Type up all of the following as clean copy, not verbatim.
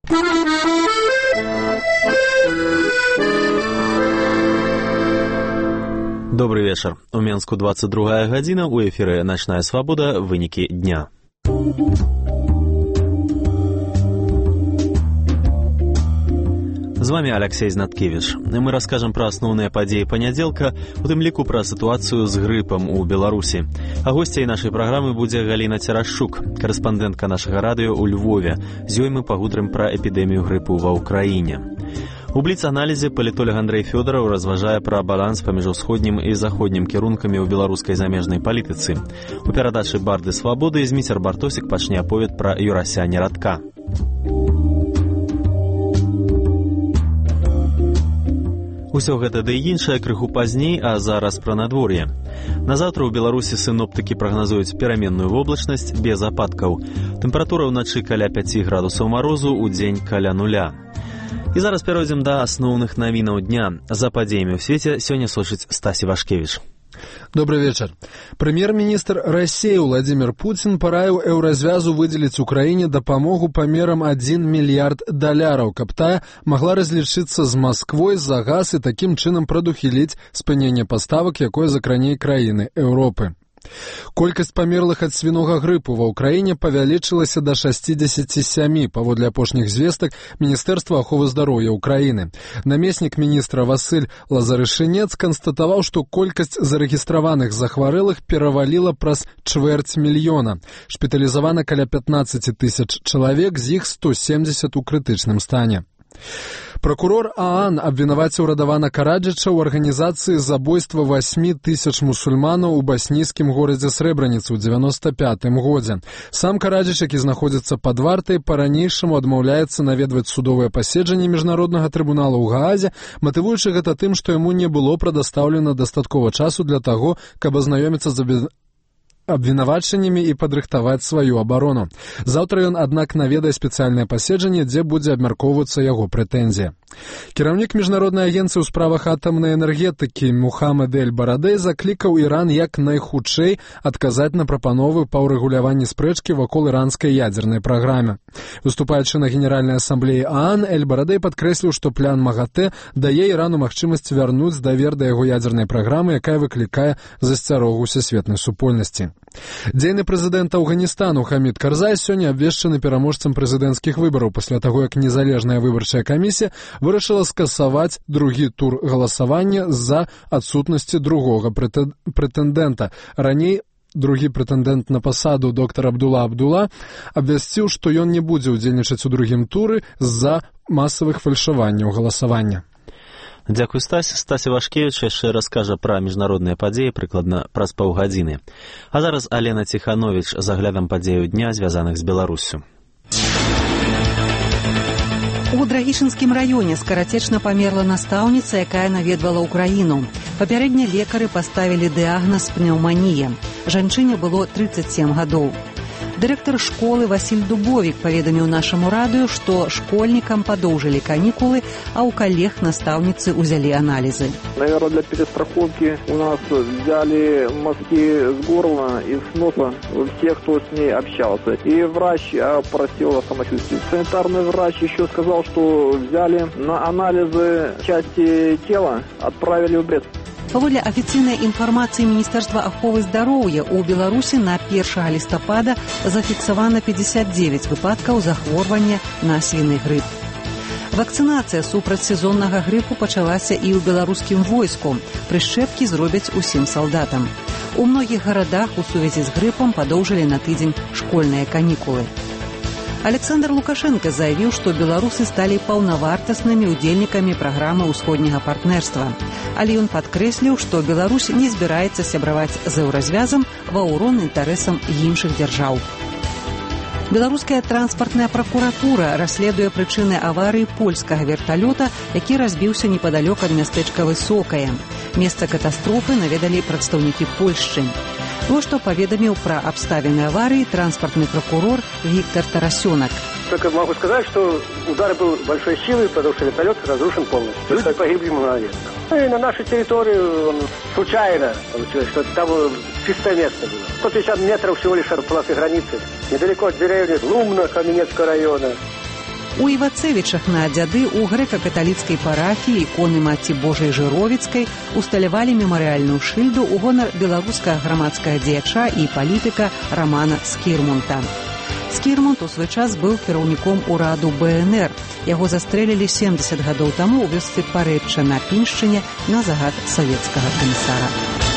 Добрый вечер. У Менску 22 гадзіна, у эфіры «Начная свабода», вынікі дня. З вами Алексей Знаткевич. Мы расскажем про основные падзеі панядзелка, у тым ліку пра сітуацыю з грыпам у Беларусі. А госцяй нашай праграмы будзе Галіна Церашчук, карэспандэнтка нашага радыё ў Львове. З ёй мы пагутарым пра эпідэмію грыпу ва ўкраіне. У бліц-аналізе палітолог Андрэй Фёдараў разважае пра баланс паміж усходнім і заходнім кірункамі ў беларускай замежнай палітыцы. У перадачы «Барды свабоды» Зміцер Бартосік пачне аповед пра Юрася Нерадка. Усё гэта ды і іншае крыху пазней, а зараз пра надвор'е. Назаўтра ў Беларусі сіноптыкі прагназуюць пераменную воблачнасць без ападкаў. Тэмпература ўначы каля 5 градусаў марозу, у дзень каля 0. І зараз перайдзем да асноўных навінаў дня. За падзеямі ў свеце сёння сочыць Стась Івашкевіч. Добрый вечер. Премьер-министр России Владимир Путин параіў Еўразвязу выделить Украине дапамогу памерам $1 мільярд, каб тая могла разлічыцца з Москвой за газ и таким чынам прадухіліць спыненне паставак, якое закране краіны Еўропы. Колькасць памерлых ад свінога грыпу ва ўкраіне павялічылася да 67, паводле апошніх звестак Міністэрства аховы здароўя ўкраіны. Намеснік міністра Васыль Лазарышынец канстатаваў, што колькасць зарэгістраваных захварэлых пераваліла праз 250 000. Шпіталізавана каля 15 000 чалавек, з іх 170 у крытычным стане. Прокурор ААН абвінаваціў Радавана Караджыча ў арганізацыі забойства 8 000 мусульманаў у баснійскім горадзе Срэбраніцы ў 95 годзе. Сам Караджыч, які знаходзіцца пад вартай, па-ранейшаму адмаўляецца наведваць судовыя паседжанні міжнароднага трыбунала ў Гаазе, матывуючы гэта тым, што яму не было прадастаўлена дастаткова часу для таго, каб азнаёміцца з абвінавачаннямі і падрыхтаваць сваю абарону. Заўтра ён, аднак, наведае спецыяльнае паседжанне, дзе будзе абмяркоўвацца яго прэтэнзія. Кіраўнік міжнароднай агенцыі ў справах атамнай энергетыкі Мухаммад Эль-Барадэй заклікаў Іран як найхутчэй адказаць на прапановы па ўрэгуляванні спрэчкі вакол іранскай ядзернай праграмы. Выступаючы на Генеральнай асамблеі ААН, Эль-Барадэй падкрэсліў, што план МАГАТЭ дае Ірану магчымасць вярнуць давер да яго ядзернай праграмы, якая выклікае засцярогу сусветнай супольнасці. Дзейны прэзідэнт Афганістану Хамід Карзай сёння абвешчаны пераможцам прэзідэнцкіх выбараў пасля таго, як незалежная выбарчая камісія вырашыла скасаваць другі тур галасавання з-за адсутнасці другога прэтэндэнта. Раней другі прэтэндэнт на пасаду доктар Абдула абвясціў, што ён не будзе ўдзельнічаць у другім туры з-за масавых фальшаванняў галасавання. Дзякуй, Стась. Стась Івашкевіч яшчэ раскажа пра міжнародныя падзеі прыкладна праз паўгадзіны. А зараз Алена Ціхановіч з аглядам падзеяў дня, звязаных з Беларуссю. У Драгішынскім раёне скарацечна памерла настаўніца, якая наведвала ўкраіну. Папярэдне лекары паставілі дыягназ пнеўманія. Жанчыне было 37 гадоў. Дырэктар школы Васіль Дубовік паведаміў нашаму радыё, што школьнікам падоўжылі канікулы, а ў калег настаўніцы ўзялі аналізы. Наверное, для перестраховки у нас взяли мазки с горла и с носа всех, кто с ней общался. И врач опросил о самочувствии. Санитарный врач еще сказал, что взяли на анализы части тела, отправили в Брест. Паводле афіцыйнай інфармацыі Міністэрства аховы здароўя, у Беларусі на 1 лістапада зафіксавана 59 выпадкаў захворвання на свіны грып. Вакцынацыя супраць сезоннага грыпу пачалася і ў беларускім войску. Прышчэпкі зробяць усім салдатам. У многіх гарадах у сувязі з грыпам падоўжылі на тыдзень школьныя канікулы. Александр Лукашенко заявіў, што беларусы сталі паўнавартаснымі удзельнікамі праграмы ўсходняга партнерства. Але ён падкрэсліў, што Беларусь не збіраецца сябраваць з еўразвязам ва ўрон інтарэсам іншых дзяржаў. Беларуская транспартная пракуратура расследуе прычыны аварыі польскага верталёта, які разбіўся непадалёк ад мястэчка Высокае. Месца катастрофы наведалі прадстаўнікі Польшчы. Вот что поведомил про обставины аварии транспортный прокурор Виктор Тарасенок. Только могу сказать, что удар был большой силой, потому что вертолет разрушен полностью. Люди погибли мгновенно. И на нашей территории он случайно получилось, что там чистое место было. 150 метров всего лишь от полосы границы. Недалеко от деревни Лумна Каменецкого района. У Івацевічах на дзяды ў грэка-каталіцкай парафіі іконы Маці Божай Жыровіцкай усталявалі мемарыяльную шыльду ў гонар беларускага грамадскага дзеяча і палітыка Рамана Скірмунта. Скірмунт у свой час быў кіраўніком ураду БНР. Яго застрэлілі 70 гадоў таму ў вёсцы Парэчча на Піншчыне на загад савецкага камісара.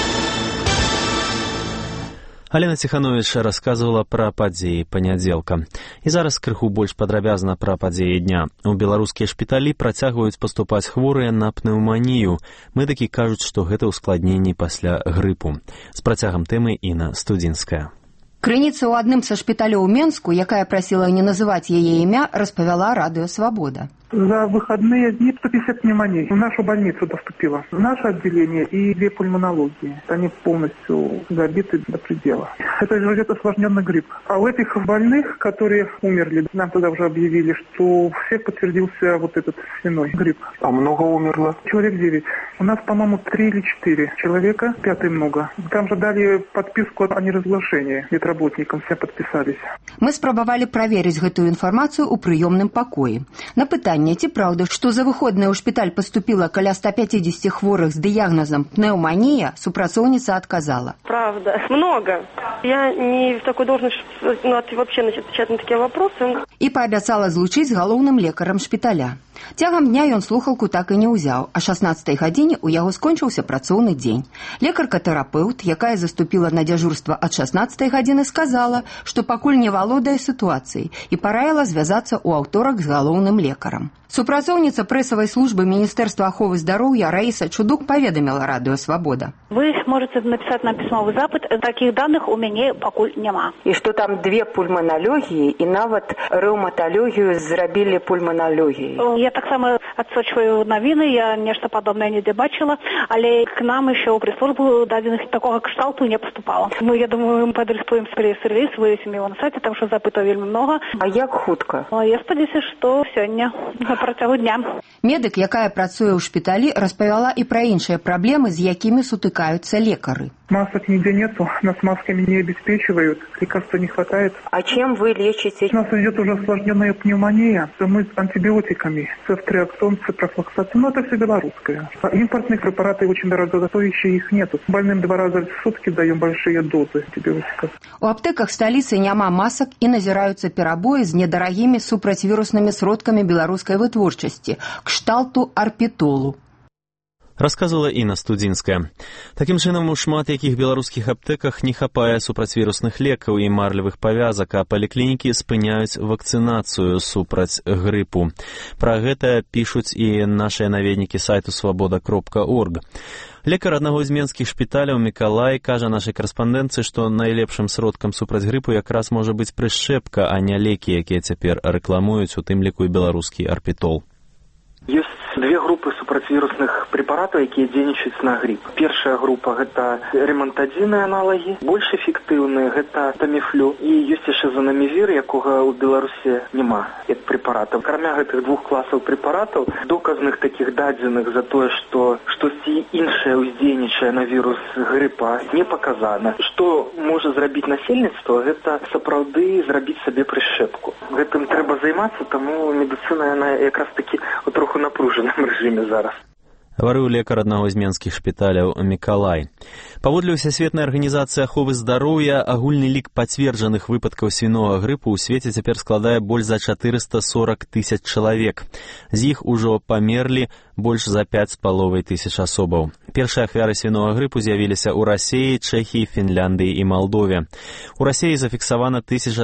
Алена Ціхановіч расказвала пра падзеі панядзелка. І зараз крыху больш падрабязна пра падзеі дня. У беларускія шпіталі працягваюць паступаць хворыя на пнеўманію. Медыкі кажуць, што гэта ўскладненні пасля грыпу. З працягам тэмы Інна Студзінская. Крыніца ў адным са шпіталёў у Менску, якая прасіла не называць яе імя, распавяла радыё «Свабода». За выходные дни 150 пневмоний в нашу больницу поступило. В наше отделение и 2 пульмонологии. Они полностью забиты до предела. Это идет осложненный грипп. А у этих больных, которые умерли, нам тогда уже объявили, что у всех подтвердился вот этот свиной грипп. А много умерло? Человек 9. У нас, по-моему, 3 или 4 человека, 5-й много. Там же дали подписку о неразглашении. Медработникам все подписались. Мы спрабавалі праверыць гэтую інфармацыю ў прыёмным пакоі. На пытанне, ці праўда, што за выходныя ў шпіталь паступіла каля 150 хворых з дыягназам пнеўманія, супрацоўніца адказала. Правда, много. Я не в такой должности, вообще отвечать на такие вопросы. І паабяцала злучыць з галоўным лекарам шпіталя. Цягам дня ён слухалку так і не ўзяў, а 16-й гадзіне ў яго скончыўся працоўны дзень. Лекарка-тэрапеўт, якая заступіла на дзяжурства ад 16-й гадзіны, сказала, што пакуль не валодае сітуацыяй і параіла звязацца ў аўторак з галоўным лекарам. Супрацоўніца прэсавай службы Міністэрства аховы здароўя Раіса Чудук паведаміла радыё «Свабода». Вы можете написать нам письмовый запит. Таких данных у мяне пакуль няма. І што там 2 пульманалогіі і нават рэўматалогію зрабілі пульманалогіяй. Я таксама адсочваю навіны, я нешта падобнае не бачыла, але к нам еще ў прэс-службу дадзеных такога кшталту не поступало. Я думаю, мы падрыхтуем пресс-реліз, вывесім его на сайце, там што запытаў вельмі много. А як хутка? Я спадзяюся, што сёння на працягу дня. Медык, якая працуе ў шпіталі, распавяла і пра іншыя праблемы, з якімі сутыкаюцца лекары. Масок нигде нету, нас масками не обеспечивают, лекарства не хватает. А чем вы лечите? У нас идет уже осложненная пневмония, мы с антибиотиками, цефтриаксон, ципрофлоксацин, но это все белорусское. А импортные препараты очень дорогостоящие, их нету. Больным 2 раза в сутки даем большие дозы антибиотиков. У аптэках сталіцы няма масак і назіраюцца перабоі з недарагімі супрацьвіруснымі сродкамі беларускай вытворчасці, кшталту арпітолу. Расказвала Інна Студзінская. Такім чынам, у шмат якіх беларускіх аптэках не хапае супрацьвірусных лекаў і марлевых павязак, а паліклінікі спыняюць вакцынацыю супраць грыпу. Пра гэта пішуць і нашыя наведнікі сайту свабода.орг. Лекар аднаго з менскіх шпіталяў Мікалай кажа нашай карэспандэнцыі, што найлепшым сродкам супраць грыпу якраз можа быць прышчэпка, а не лекі, якія цяпер рэкламуюць, у тым ліку і беларускі арпітол. Ёсць 2 групы супрацьвірусных препаратаў, якія дзейнічаюць на грip. Першая група – гэта ремантадзіныя аналагі, больш эфектыўныя – гэта таміфлю. І ёсць яшчэ занамівір, якога ў Беларусі няма, як препаратаў. Акрамя гэтых 2 класаў препаратаў, доказных такіх дадзеных за тое, што штосьці іншае ўздзейнічае на вірус грипа, не паказана. Што можа зрабіць насельніцтва, гэта сапраўды зрабіць сабе прышчэпку. Гэтым трэба займацца, таму медыцына яна якраз такі троху напружаным рэжыме зараз. Гаварыў лекар аднаго з менскіх шпіталяў Мікалай. Паводле Всесветнай арганізацыі аховы здароўя, агульны лік пацверджаных выпадкаў свінога грыпу ў свеце цяпер складае больш за 440 000 чалавек. З іх ужо памерлі больш за 5500 асобаў. Першыя ахвяры свінога грыпу з'явіліся ў Расіі, Чэхіі, Фінляндыі і Малдове. У Расіі зафіксавана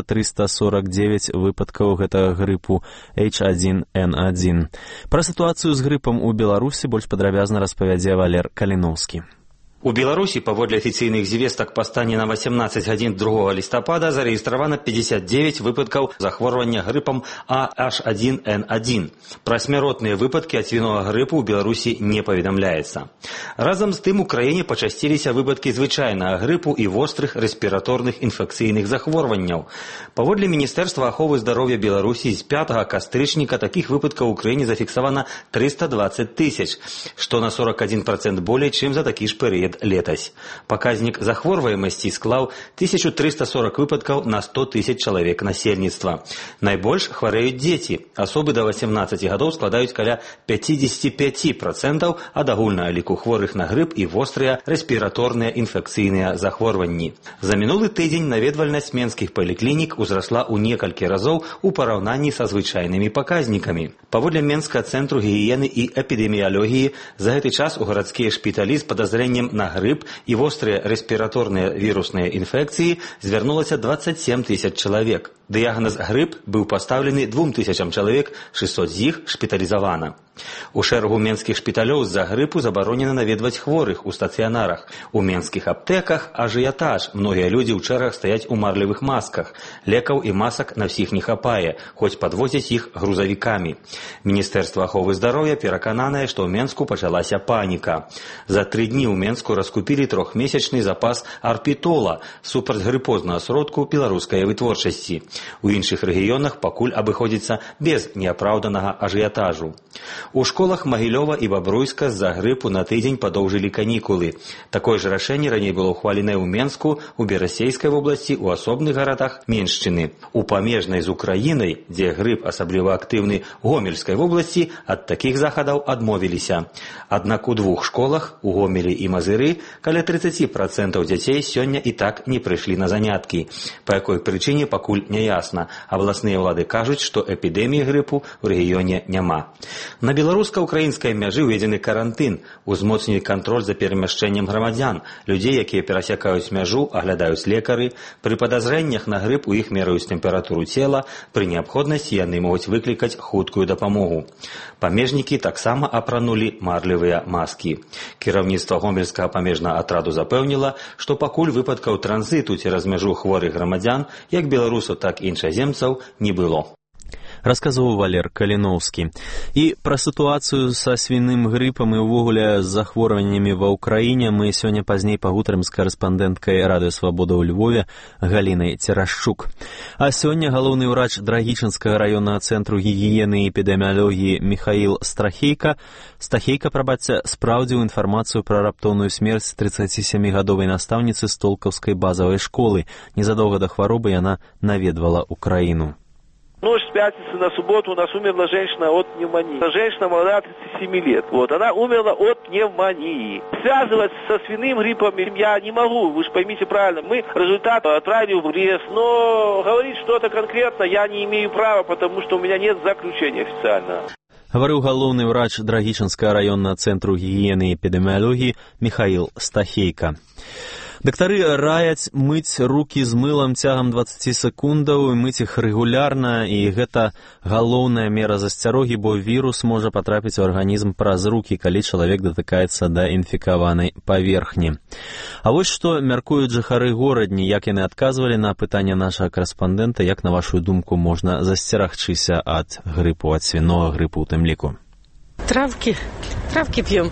1349 выпадкаў гэтага грыпу H1N1. Пра сітуацыю з грыпам у Беларусі больш падрабязна распавядзе Валер Каліноўскі. У Беларусі паводле афіцыйных звестак па стане на 18 гадзін 2 лістапада зарэгістравана 59 выпадкаў захворвання грыпам H1N1. Пра смяротныя выпадкі ад свінога грыпу ў Беларусі не паведамляецца. Разам з тым у краіне пачасціліся выпадкі звычайнага грыпу і вострых рэспіраторных інфекцыйных захворванняў. Паводле Міністэрства аховы здароўя Беларусі з 5 кастрычніка такіх выпадкаў у краіне зафіксавана 320 000, што на 41% болей, чым за такі ж перыяд лет летась. Паказнік захворваемасці склаў 1340 выпадкаў на 100 тысяч чалавек насельніцтва. Найбольш хварэюць дзеці. Асобы да 18 гадоў складаюць каля 55% ад агульнага ліку хворых на грып і вострыя рэспіраторныя інфекцыйныя захворванні. За мінулы тыдзень наведвальнасць менскіх паліклінік узрасла ў некалькі разоў у параўнанні са звычайнымі паказнікамі. Паводле Менскага цэнтру гігіены і эпідэміялогіі, за гэты час у гарадскія шпіталі з падазрэннем на грып і вострыя рэспіраторныя вірусныя інфекцыі звярнулася 27 тысяч чалавек. Дыягназ грып быў пастаўлены 2000 чалавек, 600 з іх шпіталізавана. У шэрагу менскіх шпіталёў з-за грыпу забаронена наведваць хворых у стацыянарах. У менскіх аптэках ажыятаж. Многія людзі ў чэргах стаяць у марлевых масках. Лекаў і масак на ўсіх не хапае, хоць падвозяць іх грузавікамі. Міністэрства аховы здароўя перакананае, што ў Менску пачалася паніка. За 3 дні ў Менску раскупілі 3-месячны запас арпітола, супрацьгрыпознага сродку беларускай вытворчасці. У іншых рэгіёнах пакуль абыходзіцца без неапраўданага ажыятажу. У школах Магілёва і Бабруйска з-за грыпу на тыдзень падоўжылі канікулы. Такое ж рашэнне раней было ўхваленае ў Менску, у Берасейскай вобласці, у асобных гарадах Меншчыны. У памежнай з Украінай, дзе грып асабліва актыўны Гомельскай вобласці, ад такіх захадаў адмовіліся. Аднак у 2 школах, у Гомелі і Мазыры, каля 30% дзяцей сёння і так не прыйшлі на заняткі. Па якой прычыне пакуль не ясна. Абласныя ўлады кажуць, што эпідэміі грыпу ў рэгіёне няма. На беларуска-украінскай мяжы ўведзены карантын, узмоцнілі кантроль за перамяшчэннем грамадзян. Людзей, якія перасякаюць мяжу, аглядаюць лекары. Пры падазрэннях на грып у іх мераюць тэмпературу цела. Пры неабходнасці яны могуць выклікаць хуткую дапамогу. Памежнікі таксама апранулі марлевыя маскі. Кіраўніцтва гомельскага памежнага атраду запэўніла, што пакуль выпадкаў транзіту цераз мяжу хворых грамадзян, як беларусаў, так і іншаземцаў, не было. Расказваў Валер Каліноўскі. І пра сітуацыю са свіным грыпам і ўвогуле з захворваннямі ва ўкраіне мы сёння пазней пагутарым з карэспандэнткай Радыё Свабода ў Львове Галінай Церашчук. А сёння галоўны ўрач Драгічынскага раённага цэнтру гігіены і эпідэміялогіі Міхаіл Стахейка спраўдзіў інфармацыю пра раптоўную смерць 37-гадовай настаўніцы з Толкаўскай базавай школы. Незадоўга да хваробы яна наведвала Украіну. Ночь с пятницы на субботу у нас умерла женщина от пневмонии. Женщина молодая, 37 лет. Она умерла от пневмонии. Связывать со свиным гриппом я не могу, вы же поймите правильно. Мы результат отправили в РИЭС, но говорить что-то конкретно я не имею права, потому что у меня нет заключения официального. Гаварыў галоўны ўрач Драгічынскага раённага цэнтру гігіены і эпідэміялогіі Міхаіл Стахейка. Дактары раяць мыць рукі з мылам цягам 20 секундаў і мыць іх рэгулярна, і гэта галоўная мера засцярогі, бо вірус можа патрапіць у арганізм праз рукі, калі чалавек датыкаецца да інфікаванай паверхні. А вось што мяркуюць жыхары горадні, як яны адказвалі на пытанне нашага карэспандэнта, як, на вашу думку, можна засцерагчыся ад грыпу, ад свінога грыпу ў тым ліку? Травки пьем.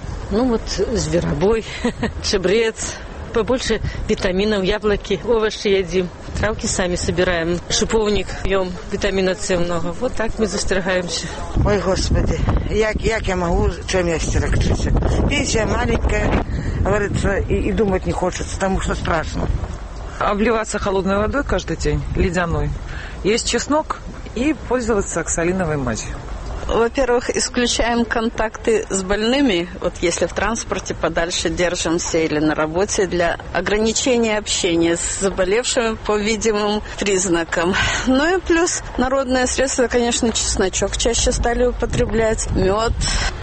Зверобой, чебрец. Побольше витаминов, яблоки, овощи едим. Травки сами собираем. Шиповник пьем, витамина С много. Вот так мы застерегаемся. Ой, Господи, як я могу, чем я стерегчусь? Пенсия маленькая, говорится, и думать не хочется, потому что страшно. Обливаться холодной водой каждый день, ледяной. Есть чеснок и пользоваться оксалиновой мазью. Во-первых, исключаем контакты с больными, если в транспорте подальше держимся или на работе, для ограничения общения с заболевшими по видимым признакам. Ну и плюс народное средство, конечно, чесночок чаще стали употреблять, мед,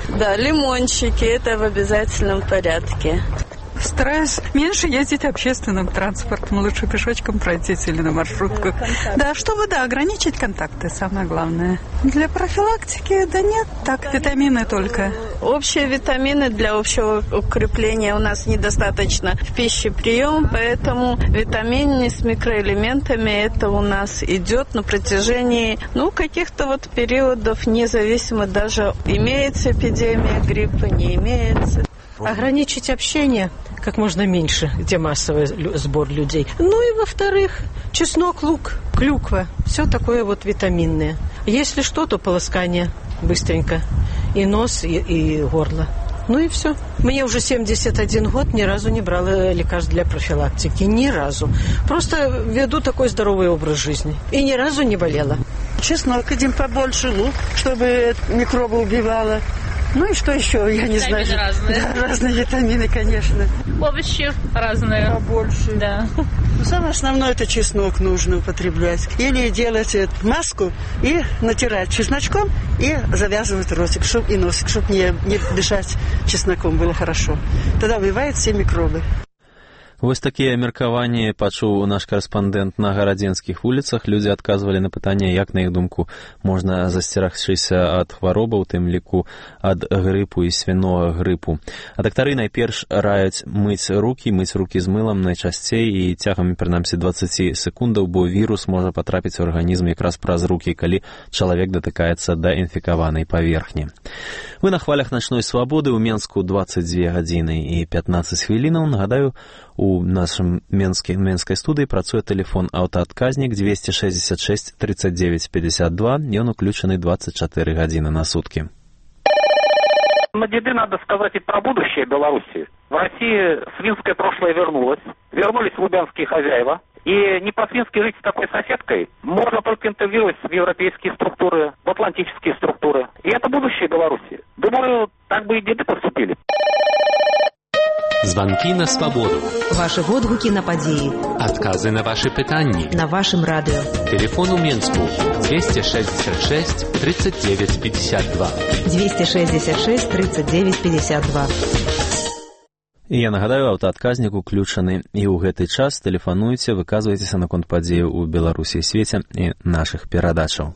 лимончики, это в обязательном порядке. Стараюсь меньше ездить общественным транспортом, лучше пешочком пройтись или на маршрутках. Чтобы ограничить контакты, самое главное. Для профилактики, нет, так, витамины только. Общие витамины для общего укрепления у нас недостаточно в пищеприем, поэтому витамины с микроэлементами, это у нас идет на протяжении, каких-то периодов, независимо даже имеется эпидемия гриппа, не имеется. Ограничить общение как можно меньше, где массовый сбор людей. И, во-вторых, чеснок, лук, клюква. Все такое витаминное. Если что, то полоскание быстренько. И нос, и горло. И все. Мне уже 71 год, ни разу не брала лекарств для профилактики. Ни разу. Просто веду такой здоровый образ жизни. И ни разу не болела. Чеснок едим побольше, лук, чтобы микробы убивало. Ну и что еще, я не знаю. Разные. Да, разные витамины, конечно. Овощи разные. Побольше. Да. Но самое основное, это чеснок нужно употреблять. Или делать маску и натирать чесночком и завязывать ротик и носик, чтобы не дышать чесноком, было хорошо. Тогда убивает все микробы. Вось такія меркаванні пачуў наш карэспандэнт на гарадзенскіх вуліцах. Людзі адказвалі на пытанне, як, на іх думку, можна засцерагчыся ад хваробаў, у тым ліку ад грыпу і свінога грыпу. А дактары найперш раяць мыць рукі з мылам найчасцей і цягам, прынамсі, 20 секундаў, бо вірус можа патрапіць у арганізм якраз праз рукі, калі чалавек датыкаецца да інфікаванай паверхні. Вы на хвалях начной свабоды. У Менску 22 гадзіны і 15 хвілінаў. Нагадаю, у нашым менскай студыі працуе тэлефон аўтаадказнік 266 39 52. Ён уключаны 24 гадзіны на суткі. На деды надо сказать и про будущее Беларуси. В России свинское прошлое вернулось. Вернулись лубянские хозяева. И не по-свински жить с такой соседкой можно только интегрировать в европейские структуры, в атлантические структуры. И это будущее Беларуси. Думаю, так бы и деды поступили. Звонки на свободу. Ваши водгуки на падеи. Отказы на ваши пытанни. На вашем радио. Телефон у Менску 266 39 52. 266 39 52. І я нагадаю, аўтаадказнік уключаны і ў гэты час. Тэлефануйце, выказвайцеся наконт падзеяў у Беларусі і свеце і нашых перадачаў.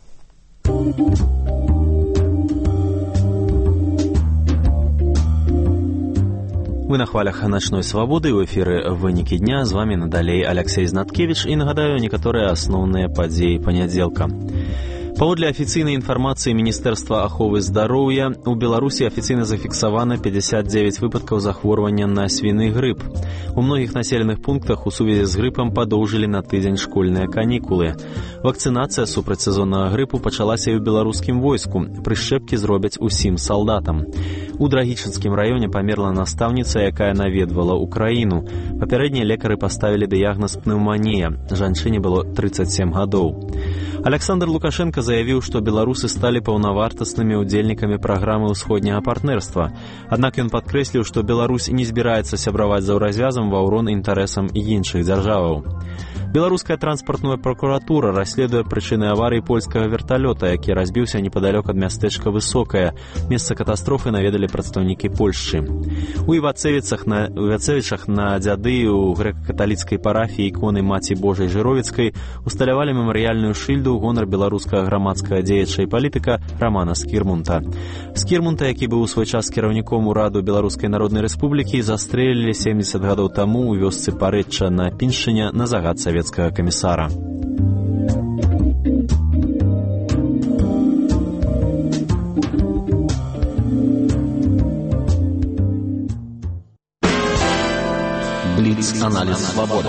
Вы на хвалях начной свабоды, у эфіры «Вынікі дня». З вами надалей Алексей Знаткевич. І нагадаю некаторыя асноўныя падзеі панядзелка. Паводле афіцыйнай інфармацыі Міністэрства аховы здароўя, у Беларусі афіцыйна зафіксавана 59 выпадкаў захворвання на свіны грып. У многіх населеных пунктах у сувязі з грыпам падоўжылі на тыдзень школьныя канікулы. Вакцынацыя супраць сезоннага грыпу пачалася і ў беларускім войску. Прышчэпкі зробяць усім салдатам. У Драгічынскім раёне памерла настаўніца, якая наведвала ўкраіну. Папярэднія лекары паставілі дыягназ пнеўманія. Жанчыне было 37 гадоў. Александр Лукашенко заявіў, што беларусы сталі паўнавартаснымі ўдзельнікамі праграмы ўсходняга партнерства. Аднак ён падкрэсліў, што Беларусь не збіраецца сябраваць за ўразвязам ва ўрон інтарэсам іншых дзяржаваў. Беларуская транспартная прокуратура расследуе прычыны аварыі польскага верталёта, які разбіўся непадалёк ад мястэчка Высокае. Месца катастрофы наведалі прадстаўнікі Польшчы. У Івацевічах на дзяды у грэка-каталіцкай парафіі іконы Маці Божай Жыровіцкай усталявалі мемарыяльную шыльду ў гонар беларускага грамадскага дзеяча і палітыка Рамана Скірмунта. Скірмунта, які быў у свой час кіраўніком ураду Беларускай Народнай Рэспублікі, застрэлілі 70 гадоў таму ў вёсцы Парэчча на Піншчыне на загад савецкага камісара. Бліц-аналіз свабоды.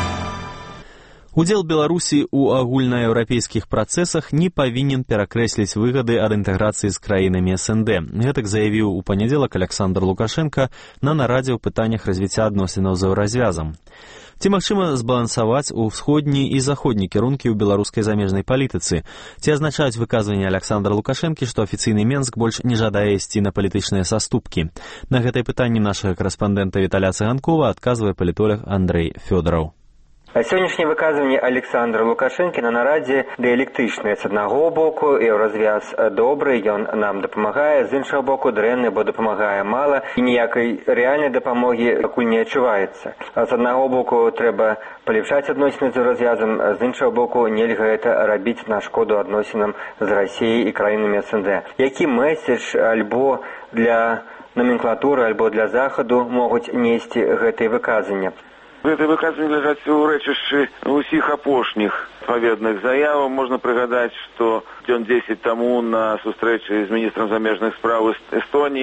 Удзел Беларусі ў агульнаеўрапейскіх працэсах не павінен перакрэсліць выгады ад інтэграцыі з краінамі СНД. Гэтак заявіў у панядзелак Александр Лукашенко на нарадзе ў пытаннях развіцця адносінаў з еўразвязам. Ці магчыма збалансаваць у ўсходні і заходні кірункі ў беларускай замежнай палітыцы? Ці азначаюць выказванні Александра Лукашэнкі, што афіцыйны Менск больш не жадае ісці на палітычныя саступкі? На гэтае пытанне нашага карэспандэнта Віталя Цыганкова адказвае палітолог Андрэй Фёдораў. Сённяшнія выказванні Александра Лукашэнкі на нарадзе дыялектычныя. З аднаго боку, еўразвяз добры, ён нам дапамагае, з іншага боку, дрэнны, бо дапамагае мала і ніякай рэальнай дапамогі пакуль не адчуваецца. З аднаго боку, трэба палепшаць адносіны з еўразвязам, з іншага боку, нельга гэта рабіць на шкоду адносінам з Расіяй і краінамі СНД. Які месседж альбо для номенклатуры, альбо для Захаду могуць несці гэтыя выказвання? Гэтыя выказванні ляжаць у рэчышчы ўсіх апошніх адпаведных заяваў. Можна прыгадаць, што дзён 10 таму на сустрэчы з міністрам замежных спраў Эстоніі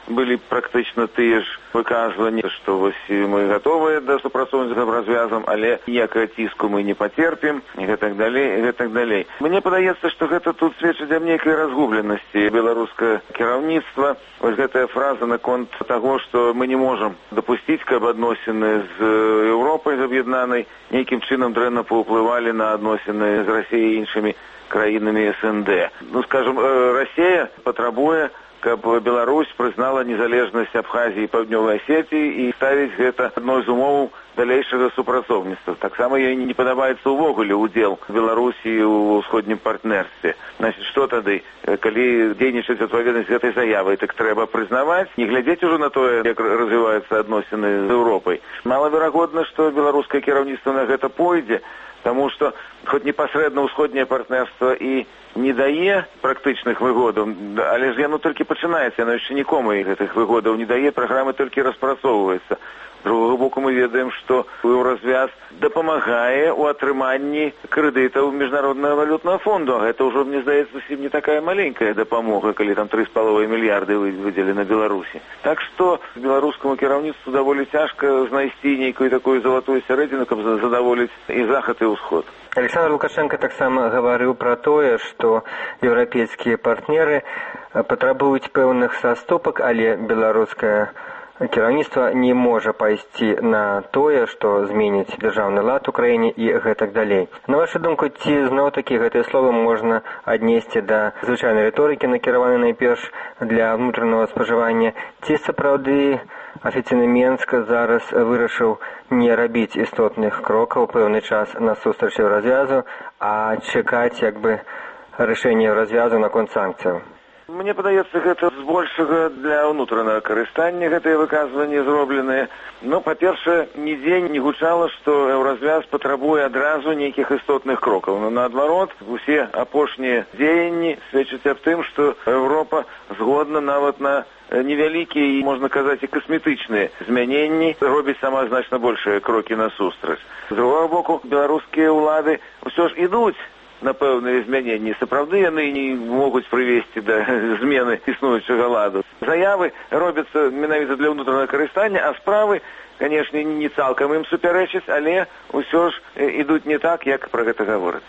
былі практычна тыя ж выказванні, што вось мы гатовыя да супрацоўніцтва з развязам, але ніякага ціску мы не пацерпім, і гэтак далей, і гэтак далей. Мне падаецца, што гэта тут сведчыць аб нейкай разгубленасці беларускага кіраўніцтва. Вось гэтая фраза наконт таго, што мы не можам дапусціць, каб адносіны з Еўропай, з аб'яднанай, нейкім чынам дрэнна паўплывалі на адносіны з Расіяй і іншымі краінамі СНД. Ну, скажем, Расія патрабуе, каб Беларусь прызнала незалежнасць Абхазіі і Паўднёвай Асетіі і ставіць гэта адной з умоваў далейшага супрацоўніцтва. Таксама ёй не падабаецца ўвогуле ўдзел Беларусі ў ўсходнім партнерстве. Значит, што тады? Калі дзейнічаць адпаведна з гэтай заявай, так трэба прызнаваць, не глядзець ужо на тое, як развіваюцца адносіны з Еўропай. Малаверагодна, што беларускае кіраўніцтва на гэта пойдзе, таму што хоць непасрэдна ўсходняе партнерства і не дае практычных выгодаў, але ж яно толькі пачынаецца, яно яшчэ нікому гэтых выгодаў не дае, праграма толькі распрацоўваецца. З другога боку, мы ведаем, што Еўразвяз дапамагае ў атрыманні крэдытаў Міжнароднага валютнага фонду. А гэта ўжо, мне здаецца, зусім не такая маленькая дапамога, калі там 3,5 мільярды выдзелена Беларусі. Так што беларускаму кіраўніцтву даволі цяжка знайсці нейкую такую залатую сярэдзіну, каб задаволіць і захад, і ўсход. Александр Лукашенко таксама гаварыў пра тое, што еўрапейскія партнеры патрабуюць пэўных саступак, але беларускае кіраўніцтва не можа пайсці на тое, што зменіць дзяржаўны лад у краіне і гэтак далей. На вашу думку, ці зноў-такі гэтыя словы можна аднесці да звычайнай рыторыкі, накіраванай найперш для ўнутранага спажывання, ці сапраўды афіцыйны Менск зараз вырашыў не рабіць істотных крокаў пэўны час насустрач Еўразвязу, а чакаць як бы рашэння Еўразвязу наконт санкцыяў? Мне падаецца, гэта збольшага для ўнутранага карыстання гэтыя выказванні зробленыя. Ну, па-першае, нідзе не гучала, што Еўразвяз патрабуе адразу нейкіх істотных крокаў. Но наадварот, усе апошнія дзеянні сведчаць аб тым, што Еўропа згодна нават на невялікія і, можна казаць, і касметычныя змяненні, робіць сама значна большыя крокі насустрач. З другога боку, беларускія ўлады ўсё ж ідуць на пэўныя змяненні. Сапраўды яны не могуць прывесці да змены існуючага ладу. Заявы робяцца менавіта для ўнутранага карыстання, а справы, канешне, не цалкам ім супярэчаць, але ўсё ж ідуць не так, як пра гэта гаворыцца.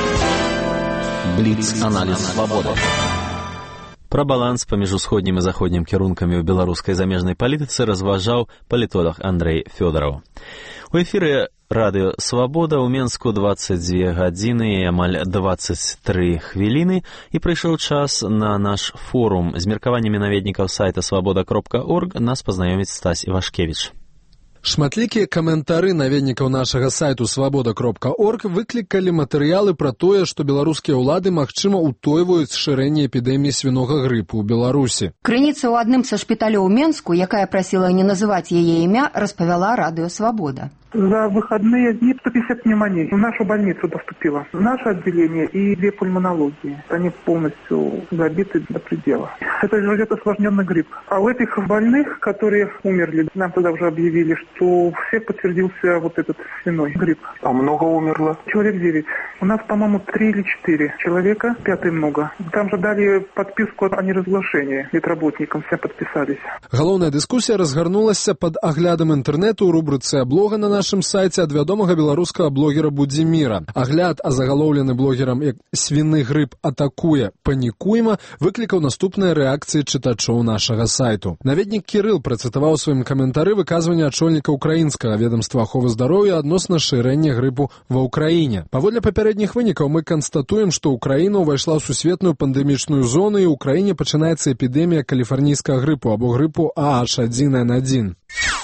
Бліц-аналіз свабоды. Пра баланс паміж усходнім і заходнім кірункамі ў беларускай замежнай палітыцы разважаў палітолог Андрэй Фёдараў. У эфіры радыё «Свабода» ў Менску 22 гадзіны і амаль 23 хвіліны, і прыйшоў час на наш форум. З меркаваннямі наведнікаў сайта свабода.орг нас пазнаёміць Стась Івашкевіч. Шматлікія каментары наведнікаў нашага сайту свабода.орг выклікалі матэрыялы пра тое, што беларускія ўлады, магчыма, утойваюць шырэнне эпідэміі свінога грыпу ў Беларусі. Крыніца ў адным са шпіталёў Менску, якая прасіла не называць яе імя, распавяла радыё «Свабода». За выходные дни 150 пневмоний в нашу больницу поступило. В наше отделение и 2 пульмонологии. Они полностью забиты до предела. Это же идет осложненный грипп. А у этих больных, которые умерли, нам тогда уже объявили, что у всех подтвердился вот этот свиной грипп. А много умерло? Человек 9. У нас, по-моему, 3 или 4 человека, 5 много. Там же дали подписку о неразглашении. Медработникам все подписались. Галоўная дыскусія разгарнулася пад аглядам інтэрнэту ў рубрыцы «Аблога» на нашым сайце ад вядомага беларускага блогера Будзіміра. Агляд, азагалоўлены блогерам як «Свіны грып атакуе, панікуйма», выклікаў наступныя рэакцыі чытачоў нашага сайту. Наведнік Кірыл працытаваў у сваім каментары выказванне ачольніка украінскага ведамства аховы здароўя адносна шырэння грыпу ва ўкраіне. Паводле папярэдніх вынікаў мы канстатуем, што Украіна ўвайшла ў сусветную пандэмічную зону і ў краіне пачынаецца эпідэмія каліфарнійскага грыпу або грыпу AH1N1.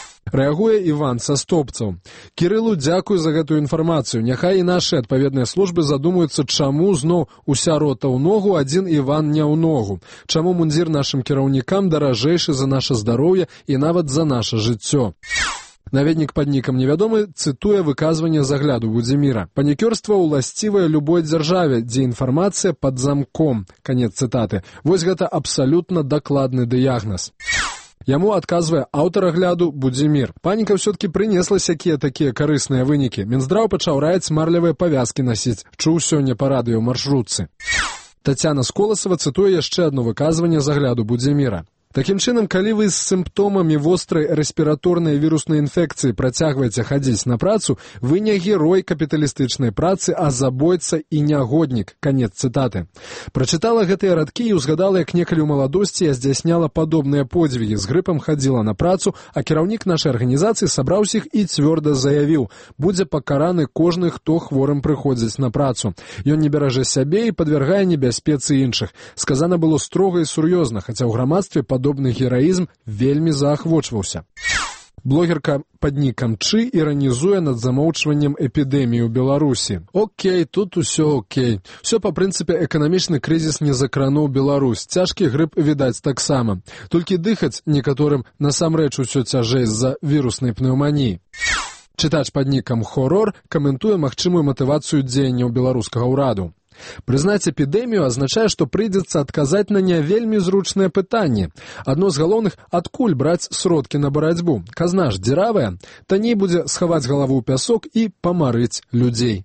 Рэагуе Іван са Стопцаў. Кірылу дзякую за гэтую інфармацыю. Няхай і нашы адпаведныя службы задумаюцца, чаму зноў уся рота ў ногу, адзін Іван не ў ногу. Чаму мундзір нашым кіраўнікам даражэйшы за наша здароўе і нават за наша жыццё. Наведнік пад нікам невядомы цытуе выказванне з агляду Будзіміра. Панікёрства ўласцівае любой дзяржаве, дзе інфармацыя пад замком. Канец цытаты. Вось гэта абсалютна дакладны дыягназ. Яму адказвае аўтар агляду Будзімір. Паніка ўсё-ткі прынесла сякія такія карысныя вынікі. Мінздраў пачаў раіць марлевыя павязкі насіць. Чуў сёння па радыё маршрутцы. Тацяна Сколасава цытуе яшчэ адно выказванне з агляду Будзіміра. Такім чынам, калі вы з сімптомамі вострай рэспіраторнай віруснай інфекцыі працягваеце хадзіць на працу, вы не герой капіталістычнай працы, а забойца і нягоднік. Канец цытаты. Прачытала гэтыя радкі і ўзгадала, як некалі ў маладосці я здзяйсняла падобныя подзвігі. З грыпам хадзіла на працу, а кіраўнік нашай арганізацыі сабраў усіх і цвёрда заявіў: будзе пакараны кожны, хто хворым прыходзіць на працу. Ён не беражэ сябе і падвяргае небяспецы іншых. Сказана было строга і сур'ёзна, хаця ў грамадстве падобны гераізм вельмі заахвочваўся. Блогерка пад нікам Чы іранізуе над замоўчваннем эпідэміі ў Беларусі. Окей, тут усё окей. Усё па прынцыпе эканамічны крызіс не закрануў Беларусь. Цяжкі грып відаць таксама. Толькі дыхаць некаторым насамрэч усё цяжэй з-за віруснай пнеўманіі. Чытач пад нікам Хорор каментуе магчымую матывацыю дзеянняў беларускага ўраду. Прызнаць эпідэмію азначае, што прыйдзецца адказаць на не вельмі зручнае пытанне. Адно з галоўных – адкуль браць сродкі на барацьбу? Казна ж дзіравая, танней будзе схаваць галаву ў пясок і памарыць людзей.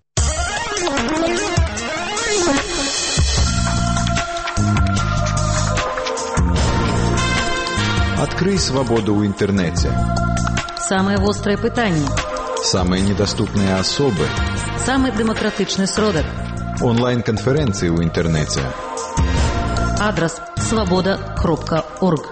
Открой свободу в интернете. Самые острые пытания. Самые недоступные особы. Самый демократичный сродок. Онлайн-конференции в интернете. Адрес svoboda.org.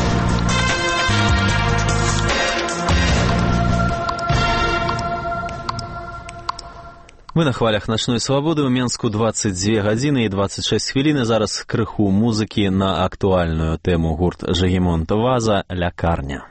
Мы на хвалях начной свободы. У Менску 22 гадзіны і 26 хвілін. Зараз крыху музыкі на актуальную тэму. Гурт Жагімонт Ваза «Лякарня».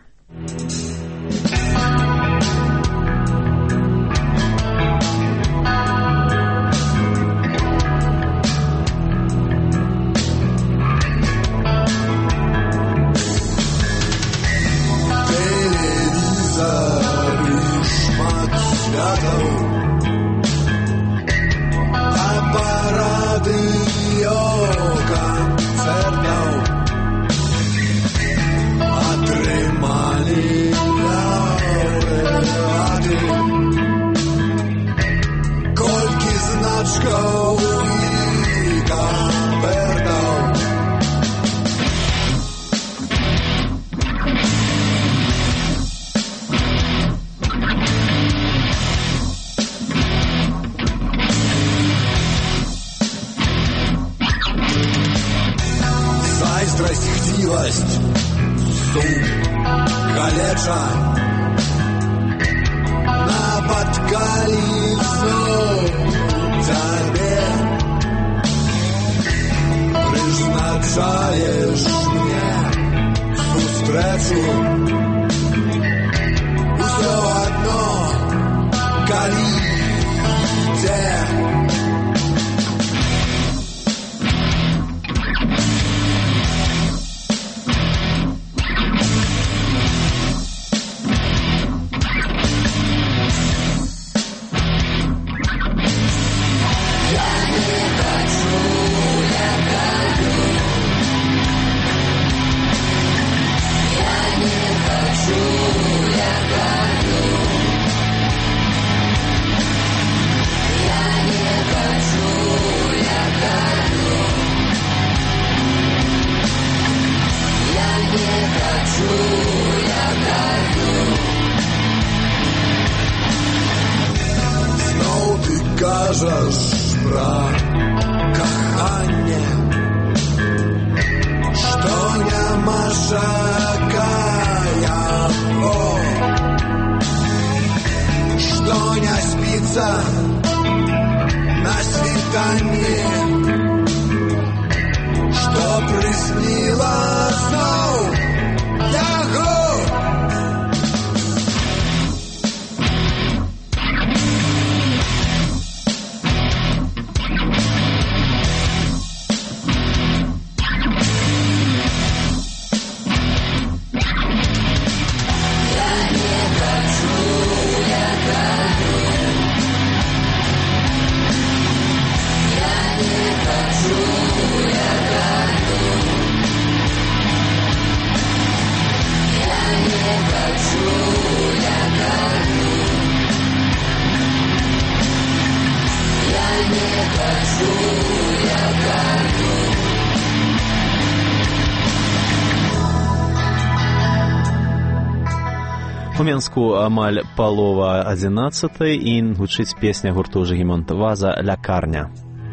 У Менску амаль палова 11-й і гучыць песня гурту Жігімонт Ваза «Лякарня».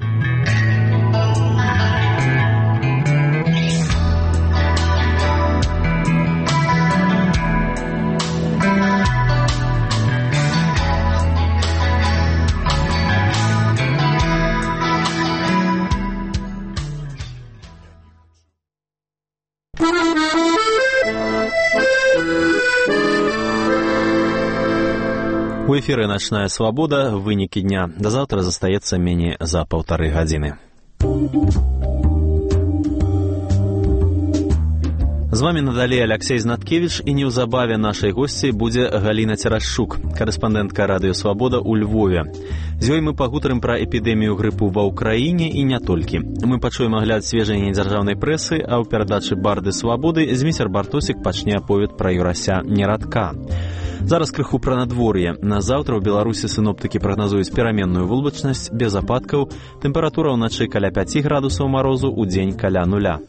У эфіры «Начная свабода», вынікі дня. Да заўтра застаецца меней за 1,5 гадзіны. З вами надалей Алексей Знаткевич, і неўзабаве нашай госцей будзе Галіна Церашчук, карэспандэнтка радыё «Свабода» у Львове. З ёй мы пагутарым пра эпідэмію грыпу ва ўкраіне і не толькі. Мы пачуем агляд свежай недзяржаўнай прэсы, а ў перадачы «Барды свабоды» зміцер Бартосік пачне аповед пра Юрася Нерадка. Зараз крыху пра надвор'е. На заўтра ў Беларусі сіноптыкі прагназуюць пераменную вулбачнасць, без ападкаў, тэмпература ўначы каля 5 градусаў марозу, у дзень каля 0.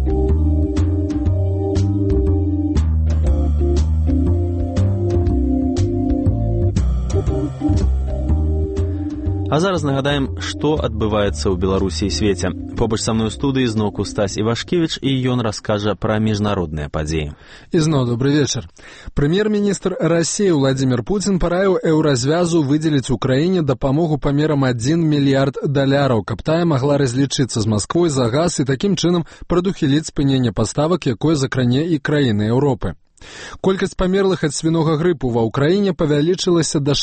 А зараз нагадаем, што адбываецца ў Беларусі і свеце. Побач са мной у студыі зноўку Стась Івашкевіч, і ён раскажа пра міжнародныя падзеі. Ізноў добрый вечар. Прэм'ер-міністр Расіі Владзімір Пуцін параіў еўразвязу выдзеліць Украіне дапамогу памерам $1 мільярд, каб тая магла разлічыцца з Масквой за газ і такім чынам прадухіліць спыненне паставак, якое закране і краіны Еўропы. Колькасць памерлых ад свінога грыпу ва ўкраіне павялічылася да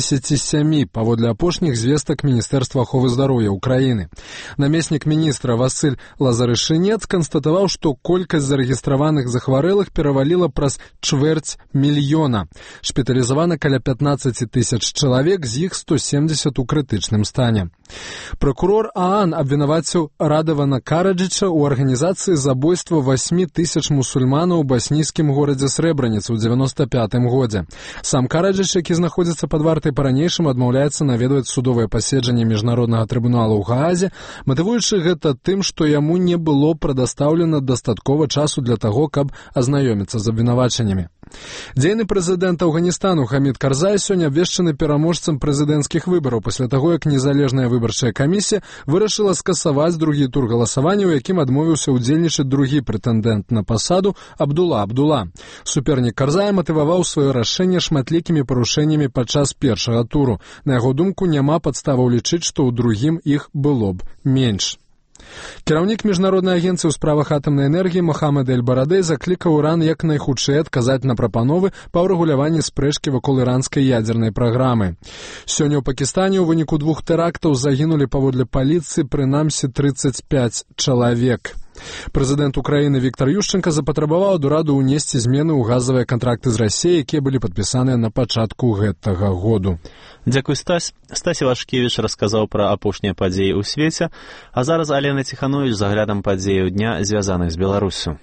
67, паводле апошніх звестак Міністэрства аховы здароўя ўкраіны. Намеснік міністра Васыль Лазарышынец канстатаваў, што колькасць зарэгістраваных захварэлых пераваліла праз 250 000. Шпіталізавана каля 15 000 чалавек, з іх 170 у крытычным стане. Прокурор ААН абвінаваціў Радавана Караджыча ў арганізацыі забойства 8 000 мусульманаў у баснійскім горадзе Срэбраніцы ў 95-м годзе. Сам Караджыч, які знаходзіцца пад вартай па-ранейшаму, адмаўляецца наведваць судовае паседжанне міжнароднага трыбунала ў Гаазе, матывуючы гэта тым, што яму не было прадастаўлена дастаткова часу для таго, каб азнаёміцца з абвінавачаннямі. Дзейны прэзідэнт Афганістану Хамід Карзай сёння абвешчаны пераможцам прэзідэнцкіх выбараў пасля таго, як незалежная выбарчая камісія вырашыла скасаваць другі тур галасавання, у якім адмовіўся ўдзельнічаць другі прэтэндэнт на пасаду Абдула Абдула. Супернік Карзая матываваў сваё рашэнне шматлікімі парушэннямі падчас першага туру. На яго думку, няма падставаў лічыць, што ў другім іх было б менш. Кіраўнік міжнароднай агенцыі ў справах атамнай энергіі Мохамед Эль-Барадэй заклікаў Іран як найхутчэй адказаць на прапановы па ўрэгуляванні спрэчкі вакол іранскай ядзернай праграмы. Сёння ў Пакістане ў выніку 2 тэрактаў загінулі паводле паліцыі прынамсі 35 чалавек. Прэзідэнт Украіны Віктар Ющенка запатрабаваў ад ураду ўнесці змены ў газавыя кантракты з Расіяй, якія былі падпісаныя на пачатку гэтага году. Дзякуй, Стась. Стась Івашкевіч расказаў пра апошнія падзеі ў свеце, а зараз Алена Ціхановіч з аглядам падзеяў дня, звязаных з Беларуссю.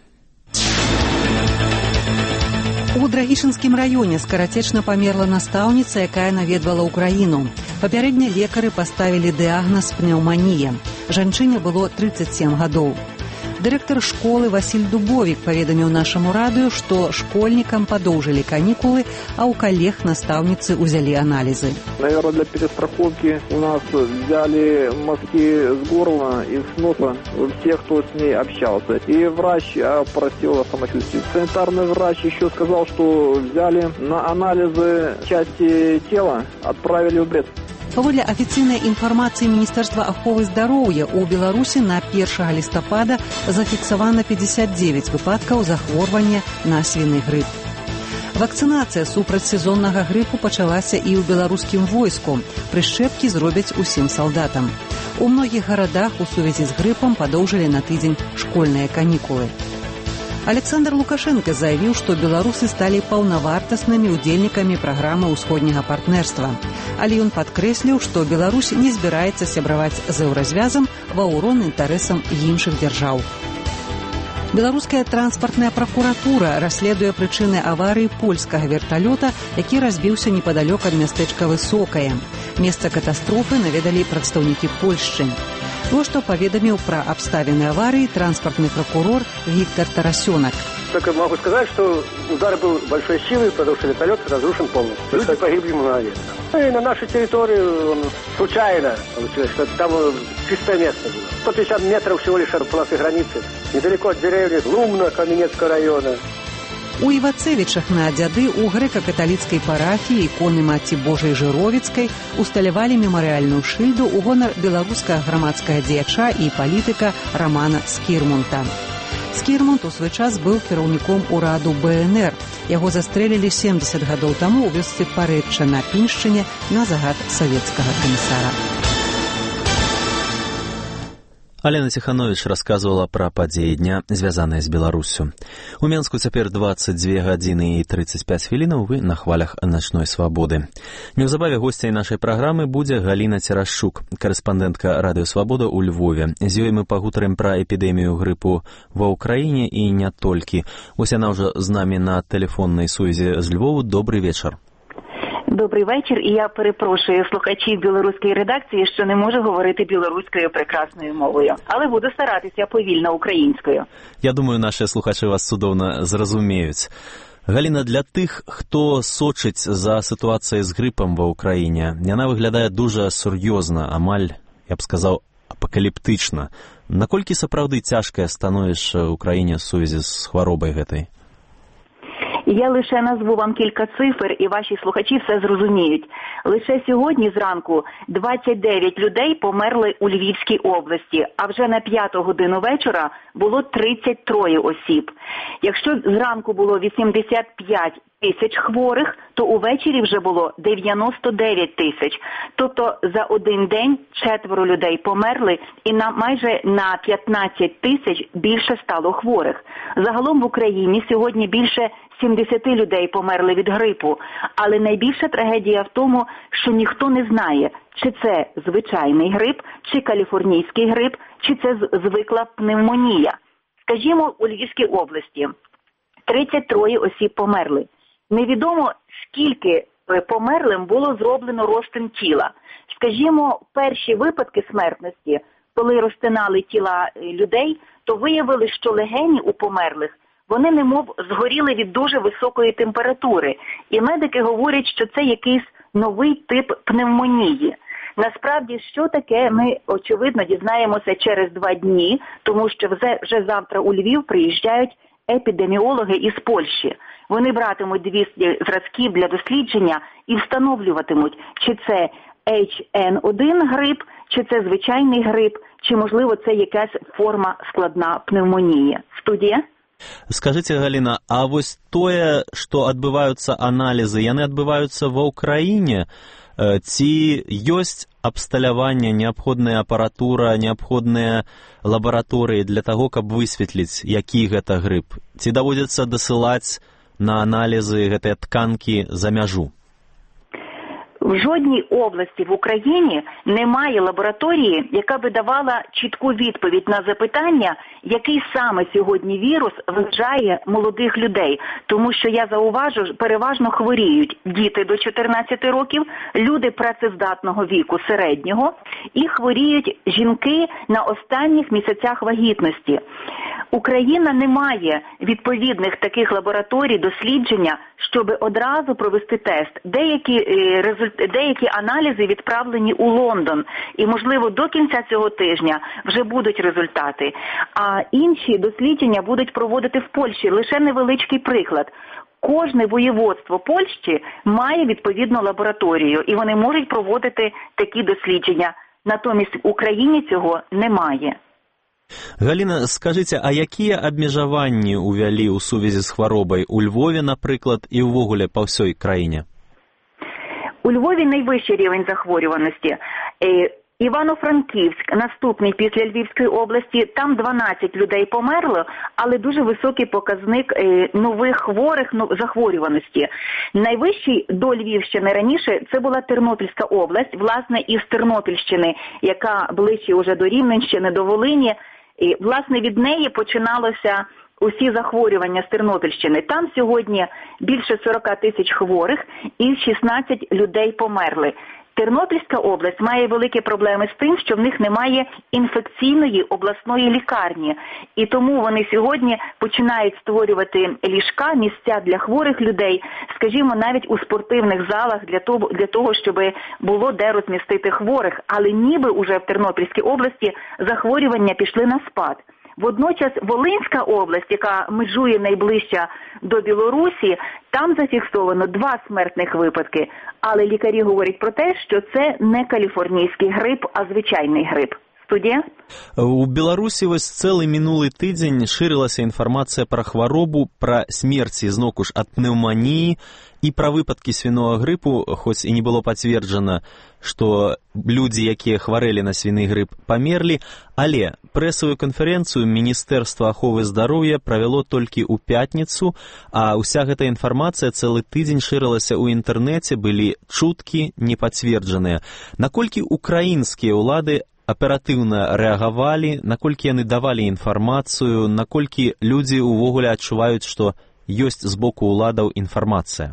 У Драгішынскім раёне скарацечна памерла настаўніца, якая наведвала ўкраіну. Папярэдне лекары паставілі дыягназ пнеўманія. Жанчыне было 37 гадоў. Дырэктар школы Васіль Дубовік паведаміў нашаму радыё, што школьнікам падоўжылі канікулы, а ў калег настаўніцы ўзялі аналізы. Наверное, для перестраховки у нас взяли мазки с горла и с носа тех, кто с ней общался. И врач опросил о самочувствии. Санитарный врач еще сказал, что взяли на анализы части тела, отправили в Брест. Паводле афіцыйнай інфармацыі Міністэрства аховы здароўя, у Беларусі на 1 лістапада зафіксавана 59 выпадкаў захворвання на свіны грып. Вакцынацыя супраць сезоннага грыпу пачалася і ў беларускім войску. Прышчэпкі зробяць усім салдатам. У многіх гарадах у сувязі з грыпам падоўжылі на тыдзень школьныя канікулы. Александр Лукашенко заявіў, што беларусы сталі паўнавартаснымі удзельнікамі праграмы ўсходняга партнерства. Але ён падкрэсліў, што Беларусь не збіраецца сябраваць з еўразвязам ва ўрон інтарэсам іншых дзяржаў. Беларуская транспартная пракуратура расследуе прычыны аварыі польскага верталёта, які разбіўся непадалёк ад мястэчка Высокае. Месца катастрофы наведалі прадстаўнікі Польшчы. Вось што паведаміў пра абставіны аварыі транспартны пракурор Віктар Тарасёнак. Только могу сказать, что удар был большой силы, потому что вертолет разрушен полностью. Люди погибли мгновенно. И на нашей территории он случайно получилось, что там чистое место было. 150 метров всего лишь от полосы границы. Недалеко от деревни Лумна, Каменецкого района. У Івацевічах на Дзяды у грэка-каталіцкай парафіі іконы Маці Божай Жыровіцкай усталявалі мемарыяльную шыльду ў гонар беларускага грамадскага дзеяча і палітыка Рамана Скірмунта. Скірмунт у свой час быў кіраўніком ураду БНР. Яго застрэлілі 70 гадоў таму ў вёсцы Парэчча на Піншчыне на загад савецкага камісара. Алена Ціхановіч расказвала пра падзеі дня, звязаныя з Беларуссю. У Менску цяпер 22 гадзіны і 35 хвілінаў, вы на хвалях начной свабоды. Неўзабаве госцяй нашай праграмы будзе Галіна Церашчук, карэспандэнтка Радыё Свабода ў Львове. З ёй мы пагутарым пра эпідэмію грыпу ва ўкраіне і не толькі. Вось яна ўжо з намі на тэлефоннай сувязі з Львову. Добрый вечар. Добрий вечір, і я перепрошую слухачів білоруської редакції, що не можу говорити білоруською прекрасною мовою. Але буду старатися повільно українською. Я думаю, наші слухачі вас цудовно зрозуміють. Галіна, для тих, хто сочить за ситуацією з грипом в Україні, вона виглядає дуже серйозно, амаль, я б сказав, апокаліптично. Наколькі сапраўды цяжкае становішча в Україні в сувязі з хваробай гэтай? Я лише назву вам кілька цифр, і ваші слухачі все зрозуміють. Лише сьогодні зранку 29 людей померли у Львівській області, а вже на 5 годину вечора було 33 осіб. Якщо зранку було 85 тисяч хворих, то увечері вже було 99 тисяч. Тобто за один день 4 людей померли і майже на 15 тисяч більше стало хворих. Загалом в Україні сьогодні більше 70 людей померли від грипу, але найбільша трагедія в тому, що ніхто не знає, чи це звичайний грип, чи каліфорнійський грип, чи це звикла пневмонія. Скажімо, у Львівській області 33 осіб померли. Невідомо, скільки померлим було зроблено розтин тіла. Скажімо, перші випадки смертності, коли розтинали тіла людей, то виявили, що легені у померлих, вони немов згоріли від дуже високої температури. І медики говорять, що це якийсь новий тип пневмонії. Насправді, що таке, ми, очевидно, дізнаємося через 2 дні, тому що вже завтра у Львів приїжджають епідеміологи із Польщі. Вони братимуть 200 зразків для дослідження і встановлюватимуть, чи це H1N1 грип, чи це звичайний грип, чи, можливо, це якась форма складна пневмонії. Студія? Скажите, Галина, а вось тое, што адбываюцца аналізы, яны адбываюцца ва ўкраіне? Ці ёсць абсталяванне, неабходная апаратура, неабходныя лабараторыі для таго, каб высветліць, які гэта грып? Ці даводзіцца дасылаць на аналізы гэтыя тканкі за мяжу? В жодній області в Україні немає лабораторії, яка би давала чітку відповідь на запитання, який саме сьогодні вірус вражає молодих людей. Тому що, я зауважу, переважно хворіють діти до 14 років, люди працездатного віку середнього і хворіють жінки на останніх місяцях вагітності. Україна не має відповідних таких лабораторій дослідження, щоб одразу провести тест. Деякі аналізи відправлені у Лондон, і, можливо, до кінця цього тижня вже будуть результати. А інші дослідження будуть проводити в Польщі. Лише невеличкий приклад. Кожне воєводство Польщі має відповідну лабораторію, і вони можуть проводити такі дослідження. Натомість в Україні цього немає. Галіна, скажыце, а якія абмежаванні ўвялі ў сувязі з хваробай у Львове, напрыклад, і ўвогуле па ўсёй краіне? У Львові найвищий рівень захворюваності. Івано-Франківськ наступний після Львівської області, там 12 людей померло, але дуже високий показник нових хворих захворюваності. Найвищий до Львівщини раніше це була Тернопільська область, власне, із Тернопільщини, яка ближче уже до Рівненщини, до Волині. І, власне, від неї починалося усі захворювання з Тернопільщини. Там сьогодні більше 40 тисяч хворих і 16 людей померли. Тернопільська область має великі проблеми з тим, що в них немає інфекційної обласної лікарні. І тому вони сьогодні починають створювати ліжка, місця для хворих людей, скажімо, навіть у спортивних залах для того, щоб було де розмістити хворих. Але ніби уже в Тернопільській області захворювання пішли на спад. Водночас Волинська область, яка межує найближче до Білорусі, там зафіксовано 2 смертних випадки. Але лікарі говорять про те, що це не каліфорнійський грип, а звичайний грип. Студія? У Беларусі вось цэлы мінулы тыдзень шырылася інфармацыя пра хваробу, пра смерці зноку ж ад пнеўманіі і пра выпадкі свінога грыпу, хоць і не было пацверджана, што людзі, якія хварэлі на свіны грып, памерлі, але прэсавую канферэнцыю Міністэрства аховы здароўя правяло толькі ў пятніцу, а ўся гэта інфармацыя цэлы тыдзень шырылася ў інтэрнэце, былі чуткі непацверджаныя. Наколькі украінскія ўлады аператыўна рэагавалі, наколькі яны давалі інфармацыю, наколькі людзі ўвогуле адчуваюць, што ёсць з боку ўладаў інфармацыя?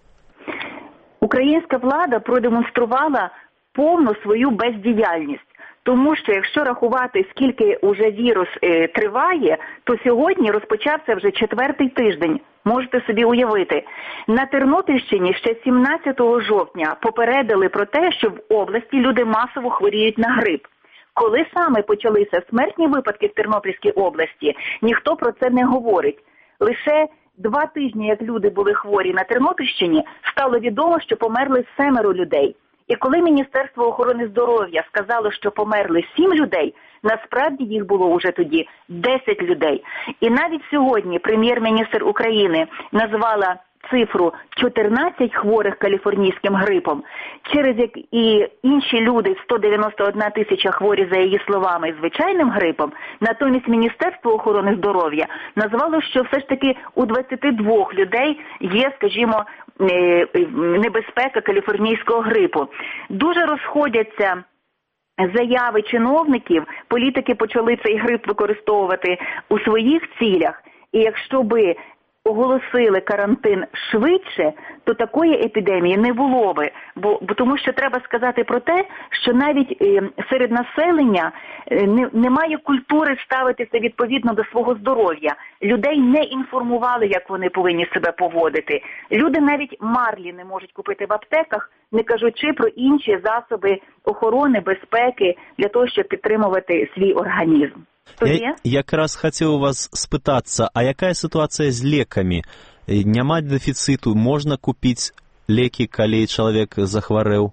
Українська влада продемонструвала повну свою бездіяльність. Тому що, якщо рахувати, скільки уже вірус триває, то сьогодні розпочався вже 4-й тиждень. Можете собі уявити. На Тернопільщині ще 17 жовтня попередили про те, що в області люди масово хворіють на грип. Коли саме почалися смертні випадки в Тернопільській області, ніхто про це не говорить. Лише 2 тижні, як люди були хворі на Тернопільщині, стало відомо, що померли 7 людей. І коли Міністерство охорони здоров'я сказало, що померли 7 людей, насправді їх було уже тоді 10 людей. І навіть сьогодні прем'єр-міністр України назвала цифру 14 хворих каліфорнійським грипом, через як і інші люди, 191 тисяча хворі, за її словами, звичайним грипом. Натомість Міністерство охорони здоров'я назвало, що все ж таки у 22 людей є, скажімо, небезпека каліфорнійського грипу. Дуже розходяться заяви чиновників, політики почали цей грип використовувати у своїх цілях, і якщо би оголосили карантин швидше, то такої епідемії не було би. Тому що треба сказати про те, що навіть серед населення немає культури ставитися відповідно до свого здоров'я. Людей не інформували, як вони повинні себе поводити. Люди навіть марлі не можуть купити в аптеках, не кажучи про інші засоби охорони, безпеки, для того, щоб підтримувати свій організм. Я якраз хацеў у вас спытацца, а якая сітуацыя з лекамі? Няма дэфіцыту, можна купіць лекі, калі чалавек захварэў?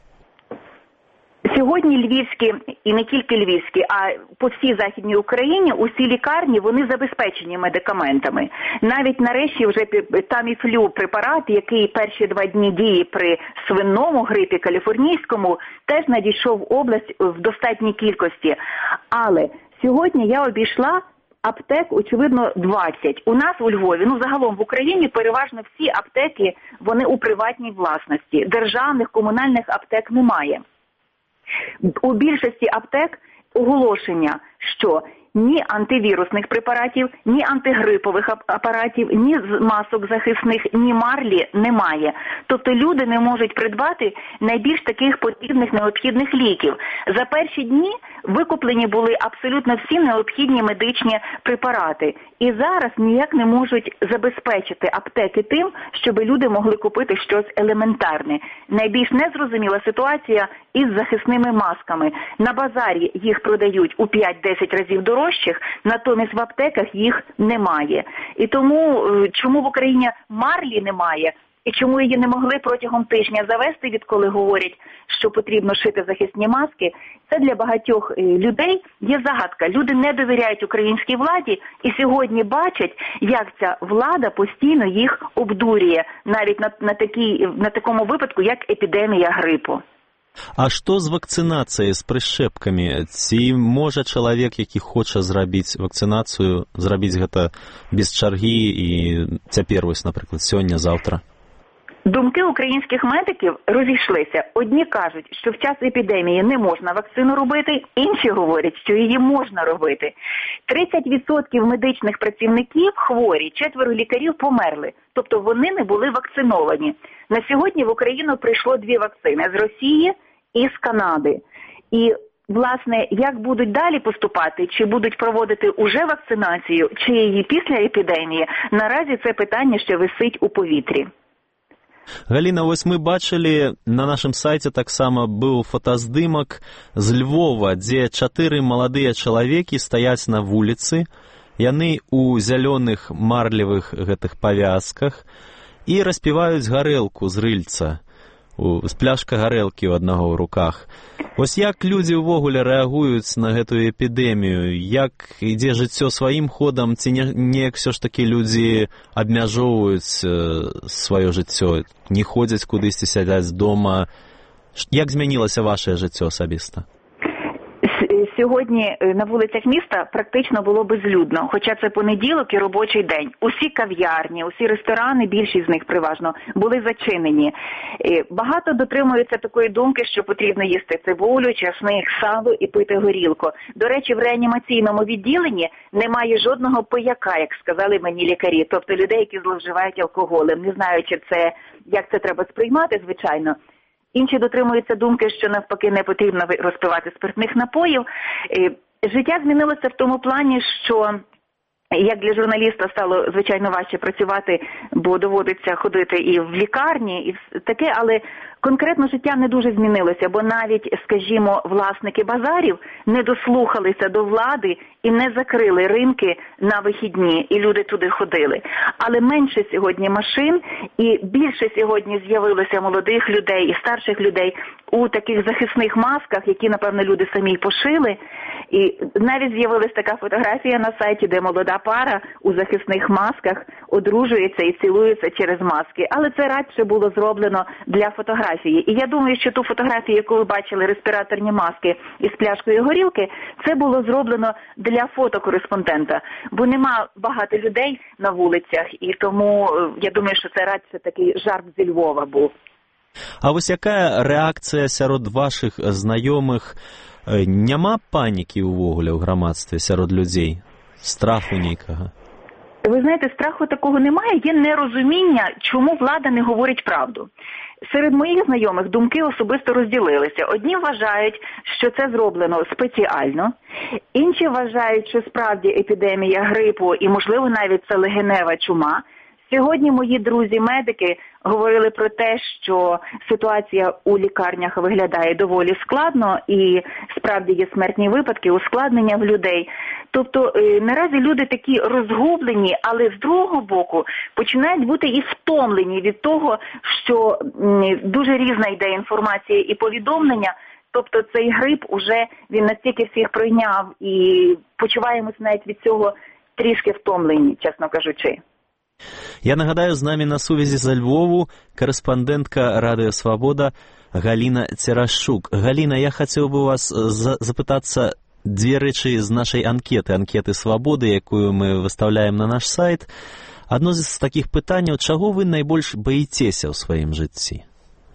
Сьогодні львівські, і не тільки львівські, а по всій Західній Україні усі лікарні, вони забезпечені медикаментами. Навіть нарешті вже Таміфлю препарат, який перші 2 дні діє при свинному грипі каліфорнійському, теж надійшов в область в достатній кількості. Але сьогодні я обійшла аптек, очевидно, 20. У нас у Львові, загалом в Україні переважно всі аптеки, вони у приватній власності. Державних, комунальних аптек немає. У більшості аптек оголошення, що ні антивірусних препаратів, ні антигрипових апаратів, ні масок захисних, ні марлі немає. Тобто люди не можуть придбати найбільш таких потрібних необхідних ліків. За перші дні викуплені були абсолютно всі необхідні медичні препарати. І зараз ніяк не можуть забезпечити аптеки тим, щоб люди могли купити щось елементарне. Найбільш незрозуміла ситуація із захисними масками. На базарі їх продають у 5-10 разів дорожчих, натомість в аптеках їх немає. І тому, чому в Україні марлі немає, і чому її не могли протягом тижня завести, відколи говорять, що потрібно шити захисні маски, це для багатьох людей є загадка. Люди не довіряють українській владі і сьогодні бачать, як ця влада постійно їх обдурює, навіть на такому випадку, як епідемія грипу. А што з вакцынацыяй, з прышчэпкамі? Ці можа чалавек, які хоча зрабіць вакцынацыю, зрабіць гэта без чаргі і цяпер, вось, напрыклад, сёння, заўтра? Думки українських медиків розійшлися. Одні кажуть, що в час епідемії не можна вакцину робити, інші говорять, що її можна робити. 30% медичних працівників хворі, 4 лікарів померли, тобто вони не були вакциновані. На сьогодні в Україну прийшло 2 вакцини – з Росії і з Канади. І, власне, як будуть далі поступати, чи будуть проводити уже вакцинацію, чи її після епідемії, наразі це питання ще висить у повітрі. Галіна, ось ми бачили на нашым сайце таксама быў фотаздымак з Львова, дзе 4 маладыя чалавекі стаяць на вуліцы, яны у зялёных марлевых гэтых павязках і распіваюць гарэлку з рыльца, з пляшка гарэлкі ў аднаго ў руках. Вось як людзі ўвогуле рэагуюць на гэтую эпідэмію? Як ідзе жыццё сваім ходам? Ці неяк ўсё ж такі людзі абмяжоўваюць сваё жыццё, не ходзяць кудысьці, сядзяць дома? Як змянілася вашае жыццё асабіста? Сьогодні на вулицях міста практично було безлюдно, хоча це понеділок і робочий день. Усі кав'ярні, усі ресторани, більшість з них переважно, були зачинені. Багато дотримуються такої думки, що потрібно їсти цибулю, часник, сало і пити горілку. До речі, в реанімаційному відділенні немає жодного пияка, як сказали мені лікарі, тобто людей, які зловживають алкоголем. Не знаю, як це треба сприймати, звичайно. Інші дотримуються думки, що навпаки не потрібно розпивати спиртних напоїв. Життя змінилося в тому плані, що як для журналіста стало, звичайно, важче працювати, бо доводиться ходити і в лікарні, і таке, але конкретно життя не дуже змінилося, бо навіть, скажімо, власники базарів не дослухалися до влади і не закрили ринки на вихідні, і люди туди ходили. Але менше сьогодні машин, і більше сьогодні з'явилося молодих людей і старших людей у таких захисних масках, які, напевно, люди самі пошили. І навіть з'явилась така фотографія на сайті, де молода пара у захисних масках одружується і цілується через маски. Але це радше було зроблено для фотографії. І я думаю, що ту фотографію, яку ви бачили, респіраторні маски із пляшкою горілки, це було зроблено для фотокореспондента. Бо нема багато людей на вулицях, і тому я думаю, що це радше такий жарт зі Львова був. А ось яка реакція сярод ваших знайомих? Няма панікі ўвогуле ў грамадстве сярод людзей? Страху нейкага? Ви знаєте, страху такого немає. Є нерозуміння, чому влада не говорить правду. Серед моїх знайомих думки особисто розділилися. Одні вважають, що це зроблено спеціально. Інші вважають, що справді епідемія грипу і, можливо, навіть це легенева чума. Сьогодні мої друзі-медики говорили про те, що ситуація у лікарнях виглядає доволі складно і справді є смертні випадки, ускладнення в людей. Тобто наразі люди такі розгублені, але з другого боку починають бути і втомлені від того, що дуже різна йде інформація і повідомлення. Тобто цей грип уже він настільки всіх пройняв і почуваємося навіть від цього трішки втомлені, чесно кажучи. Я нагадаю, з нами на сувязі за Львову кореспондентка Радыё Свабода Галіна Церашчук. Галіна, я хацеў бы вас запытацца дзве рэчы з нашай анкеты Свабоды, якую мы выстаўляем на наш сайт. Адно з такіх пытанняў, чаго вы найбольш баіцеся ў сваім жыцці?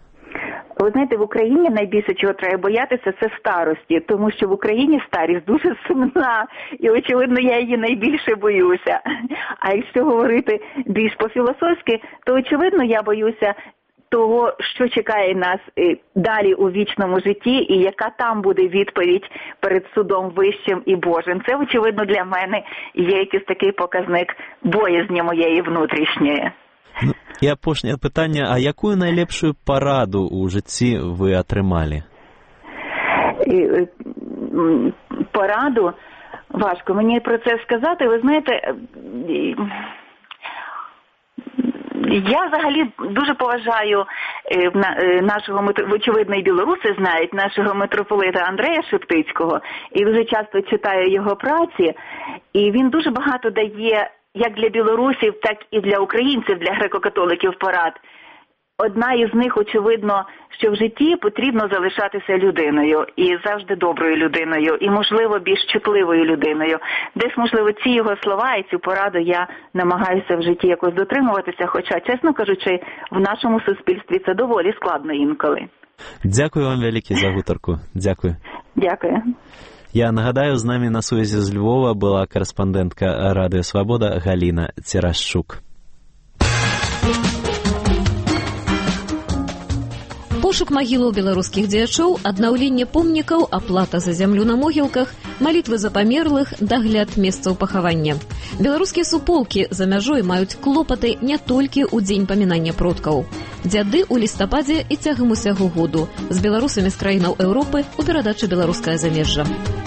Ви знаєте, в Україні найбільше чого треба боятися – це старості, тому що в Україні старість дуже сумна, і, очевидно, я її найбільше боюся. А якщо говорити більш по-філософськи, то, очевидно, я боюся того, що чекає нас далі у вічному житті, і яка там буде відповідь перед судом вищим і Божим. Це, очевидно, для мене є якийсь такий показник боязні моєї внутрішньої. Ну, і апошняе пытанне, а якую найлепшую параду ў жыцці вы атрымалі? Пораду? Важко мені про це сказати. Ви знаєте, я взагалі дуже поважаю нашого, очевидно, і білоруси знають, нашого митрополита Андрея Шептицького, і дуже часто читаю його праці, і він дуже багато дає як для білорусів, так і для українців, для греко-католиків порад. Одна із них, очевидно, що в житті потрібно залишатися людиною, і завжди доброю людиною, і, можливо, більш чутливою людиною. Десь, можливо, ці його слова і цю пораду я намагаюся в житті якось дотримуватися, хоча, чесно кажучи, в нашому суспільстві це доволі складно інколи. Дякую вам велике за гутарку. Дякую. Дякую. Я нагадаю, з нами на сувязі з Львова була кореспондентка Радыё Свабода Галіна Церашчук. Пошук магілаў беларускіх дзеячоў, аднаўленне помнікаў, аплата за зямлю на могілках, малітвы за памерлых, дагляд месцаў пахавання. Беларускія суполкі за мяжой маюць клопаты не толькі ў дзень памінання продкаў. Дзяды ў лістападзе і цягам усяго году з беларусамі з краінаў Еўропы у перадачы «Беларускае замежжа».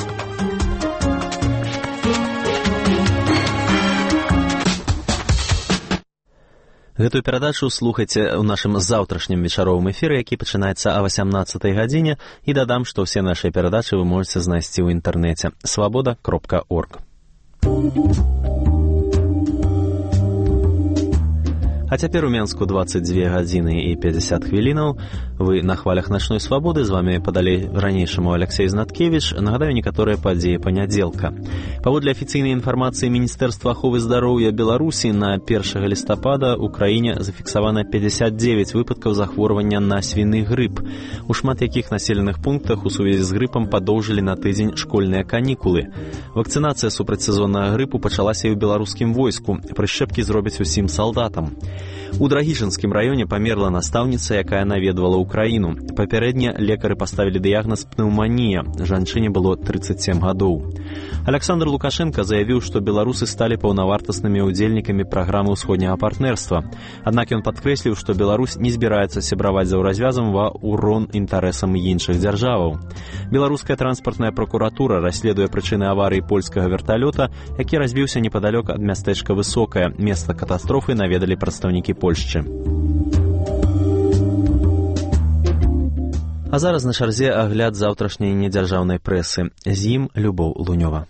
Гэтую перадачу слухайце ў нашым заўтрашнім вечаровым эфіры, які пачынаецца о 18 гадзіне, і дадам, што ўсе нашыя перадачы вы можете знайсці ў інтэрнэце свабода.орг. А цяпер у Менску 22 гадзіны і 50 хвілінаў. Вы на хвалях начной свабоды. З вами падалей ранейшаму Алексей Знаткевич. Нагадаю некаторыя падзеі панядзелка. Паводле афіцыйнай інфармацыі Міністэрства аховы здароўя Беларусі на 1 лістапада ў краіне зафіксавана 59 выпадкаў захворвання на свіны грып. У шмат якіх населеных пунктах у сувязі з грыпам падоўжылі на тыдзень школьныя канікулы. Вакцынацыя супраць сезоннага грыпу пачалася і ў беларускім войску. Прышчэпкі зробяць усім салдатам. У Драгішынскім раёне памерла настаўніца, якая наведвала ўкраіну. Папярэдне лекары паставілі дыягназ пнеўманія. Жанчыне было 37 гадоў. Александр Лукашенко заявіў, што беларусы сталі паўнавартаснымі ўдзельнікамі праграмы ўсходняга партнерства. Аднак ён падкрэсліў, што Беларусь не збіраецца сябраваць за ўразвязам ва ўрон інтарэсам іншых дзяржаваў. Беларуская транспартная прокуратура расследуе прычыны аварыі польскага верталёта, які разбіўся непадалёк ад мястэчка Высокае. Месца катастрофы наведалі прадстаўнікі Польшчы. А зараз на чарзе агляд заўтрашняй недзяржаўнай прэсы. З ім Любоў Лунёва.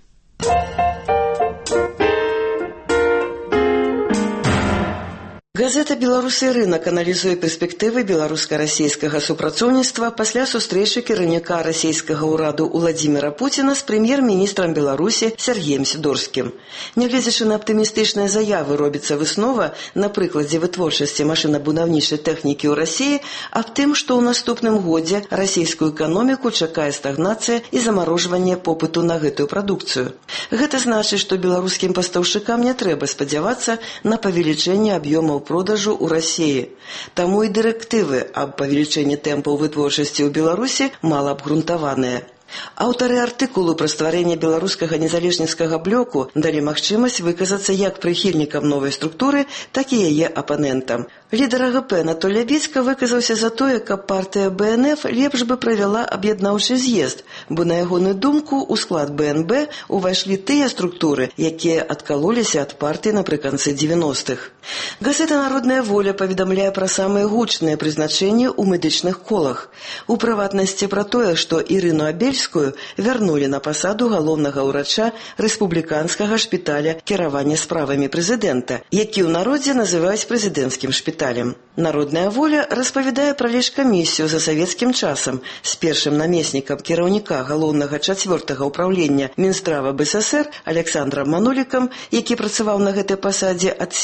Газета «Беларусы рынок» аналізуе перспектывы беларуска-расейскага супрацоўніцтва пасля сустрэчы кіраўніка расійскага ўраду Уладзіміра Пуціна з прэм'ер-міністрам Беларусі Сергеем Сідорскім. Нягледзячы на аптымістычныя заявы, робіцца выснова на прыкладзе вытворчасці машынабудаўнічай тэхнікі ў Расіі аб тым, што ў наступным годзе расійскую эканоміку чакае стагнацыя і замарожванне попыту на гэтую прадукцыю. Гэта значыць, што беларускім пастаўшчыкам не трэба спадзявацца на павелічэнне аб'ёмаў продажу ў Расіі. Таму і дырэктывы аб павелічэнні тэмпаў вытворчасці ў Беларусі малаабгрунтаваныя. Аўтары артыкулу пра стварэнне беларускага незалежніцкага блоку далі магчымасць выказацца як прыхільнікам новай структуры, так і яе апанентам. Лідар АГП Анатолій Бецька выказаўся за тое, каб партыя БНФ лепш бы правяла аб'яднаўчы з'езд, бо на ягоную думку у склад БНБ увайшлі тыя структуры, якія адкалоліся ад партыі напрыканцы 90-х. Газета «Народная воля» паведамляе пра самыя гучныя прызначэнні ў медычных колах. У прыватнасці пра тое, што Ірыну Абельскую вярнулі на пасаду галоўнага ўрача рэспубліканскага шпіталя кіравання справамі прэзідэнта, які ў народзе называюць прэзідэнцкім шпіталем. «Народная воля» распавядае пра лечкамісію за савецкім часам з першым намеснікам кіраўніка галоўнага 4-га ўпраўлення Мінздрава БССР Александрам Манулікам, які працаваў на гэтай пасадзе ад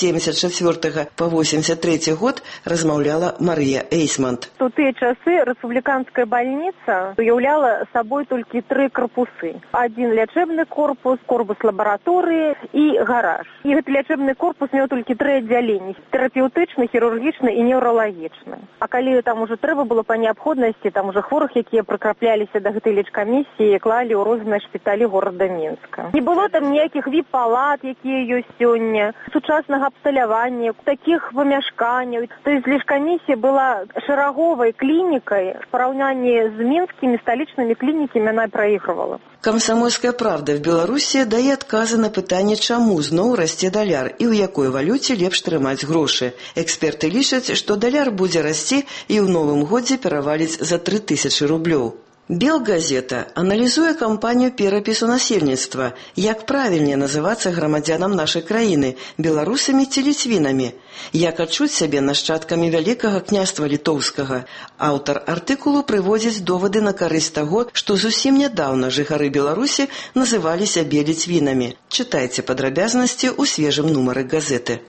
74 па 83 год, размаўляла Марыя Эйсмант. У тыя часы рэспубліканская бальніца уяўляла сабой толькі 3 карпусы. Адзін лячэбны корпус, корпус лабараторыі і гараж. І гэты лячэбны корпус меў толькі 3 аддзяленні: тэрапеўтычны, хірургічны і неўралагічны. А калі там уже трэба было па неабходнасці, там уже хворых, якія прыкрапляліся да гэтай лечкамісіі, клалі ў розныя шпіталі горада Мінска. Не было там ніякіх віп-палат, якія ёсць сёння, сучаснага абсталявання, такіх памяшканняў. То есть лечкамісія была шараговай клінікай, в параўнанні з мінскімі сталічнымі клінікамі она праігрывала. «Комсомольская правда» в Беларусі дае адказы на пытанне, чаму зноў расце даляр і ў якой валюце лепш трымаць грошы. Эксперты лічаць, што даляр будзе расці і ў новым годзе пераваліць за 3000 рублёў. Белгазета аналізуе кампанію перапісу насельніцтва, як правільней называцца грамадзянам нашай краіны, беларусамі ці ліцвінамі, як адчуць сябе нашчадкамі Вялікага княства літоўскага. Аўтар артыкулу прыводзіць довады на карысць таго, што зусім нядаўна жыхары Беларусі называлі сябе ліцвінамі. Чытайце падрабязнасці ў свежым нумары газеты.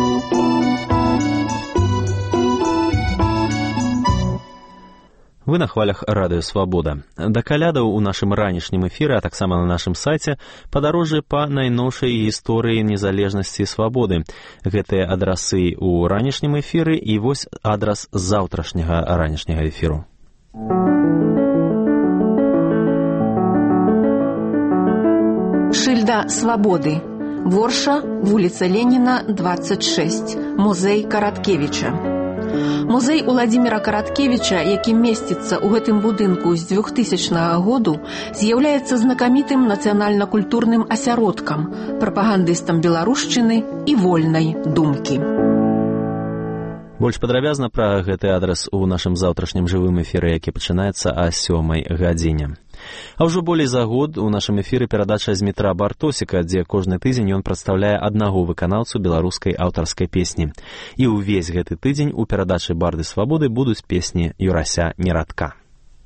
Вы на хвалях радыё «Свабода». Да калядаў у нашым ранішнім эфіры, а таксама на нашым сайце падарожжа па найноўшай гісторыі незалежнасці і свабоды. Гэтыя адрасы ў ранішнім эфіры і вось адрас заўтрашняга ранішняга эфіру. Шыльда свабоды. Ворша, вуліца Леніна, 26. Музей Караткевіча. Музей Уладзіміра Караткевіча, які месціцца ў гэтым будынку з 2000 году, з'яўляецца знакамітым нацыянальна-культурным асяродкам, прапагандыстам беларушчыны і вольнай думкі. Больш падрабязна пра гэты адрас у нашым заўтрашнім жывым эфіры, які пачынаецца о 7 гадзіне. А ўжо болей за год у нашым эфіры перадача з Дмітра Бартосіка, дзе кожны тыдзень ён прадстаўляе аднаго выканаўцу беларускай аўтарскай песні. І ўвесь гэты тыдзень у перадачы «Барды свабоды» будуць песні Юрася Нерадка.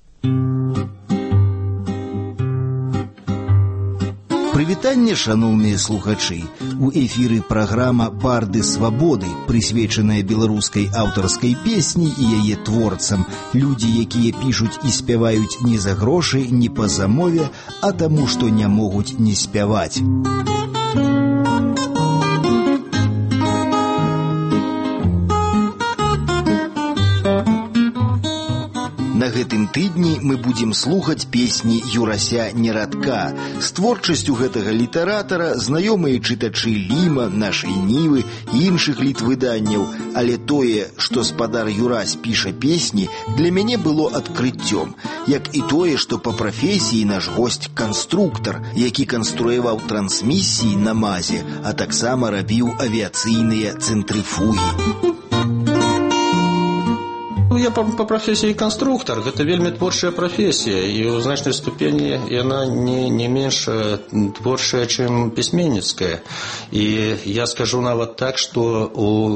Прывітанне, шаноўныя слухачы! У эфіры праграма «Барды свабоды», прысвечаная беларускай аўтарскай песні і яе творцам. Людзі, якія пішуць і спяваюць не за грошы, не па замове, а таму, што не могуць не спяваць. На гэтым тыдні мы будзем слухаць песні Юрася Нерадка. З творчасцю гэтага літаратара знаёмыя чытачы Ліма, нашай Нівы і іншых літвыданняў, але тое, што спадар Юрась піша песні, для мяне было адкрыццём, як і тое, што па прафесіі наш госць канструктар, які канструяваў трансмісіі на МАЗе, а таксама рабіў авіяцыйныя цэнтрыфугі. Я по профессии конструктор. Это вельмі творчая профессия, и у значной ступени она не меньше творчая, чем письменницкая. И я скажу нават так, что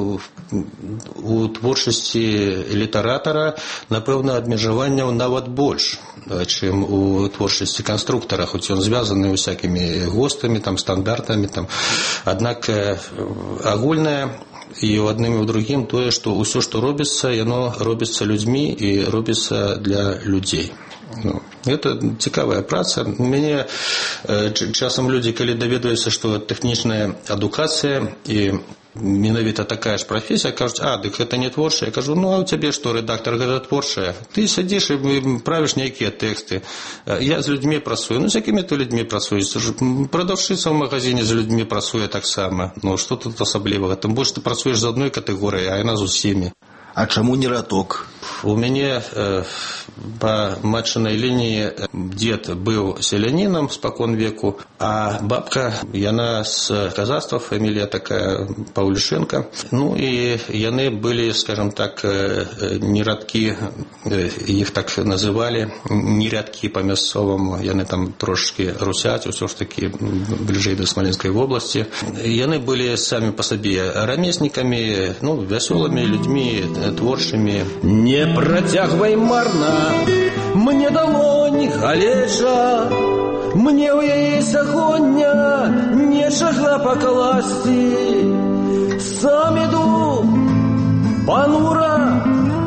у творчасці літаратара, напэўна, абмежаванняў нават больш, чым у творчасці конструктора, хоць ён звязаны усякімі ГОСТамі, там, стандартамі. Там. Аднак агульнае і ў адным і ў другім тое, што ўсё, што робіцца, яно робіцца людзьмі і робіцца для людзей. Это цікавая праца. Мяне часам людзі, калі даведаюцца, што тэхнічная адукацыя і менавіта такая ж прафесія, кажуць, дык гэта не творчая. Я кажу, а у цябе што, рэдактар, гэта творчая? Ты сядзіш і правіш нейкія тэксты. Я з людзьмі працую. З якімі ты людзьмі працуеш? Прадаўшчыца ў магазине з людзьмі працуе таксама. Што тут асаблівага? Тым больш ты працуеш з адной катэгорыяй, а яна з усімі. А чаму не Нерадок? У мяне па матчынай лініі дзед быў селяніном спакон веку, а бабка, яна з казацтва, фамілія такая Паўлішенка. І яны былі, скажем так, нерадкі, іх так называлі, нерадкі па-мясцоваму, яны там трошки русяць, усё ж таки бліжэй да Смаленскай вобласці. Яны былі самі па сабе рамеснікамі, вясёлымі людзьмі, творчымі. Не працягвай марна, мне далонь галеча, мне ў яе сягоння нечага пакласці. Сам іду панура,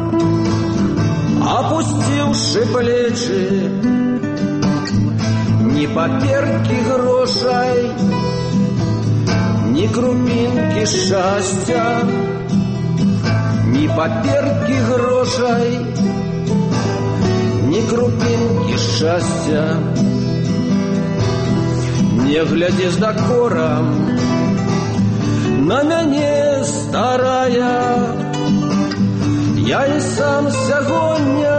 апусціўшы плечы, ні паперкі грошай, ні крупінкі шчасця. Ні паперкі грошай, ні крупінкі шчасця. Не глядзі з дакорам на мяне, старая, я і сам сягоння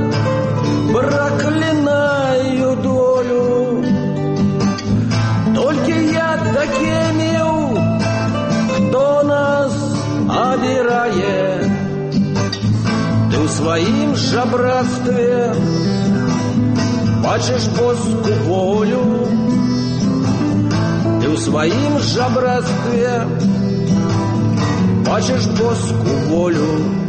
праклінаю долю. Толькі я таке меў, хто нас абірае. Ты ў сваім жабрацтве бачыш боску волю. Ты ў сваім жабрацтве бачыш боску волю.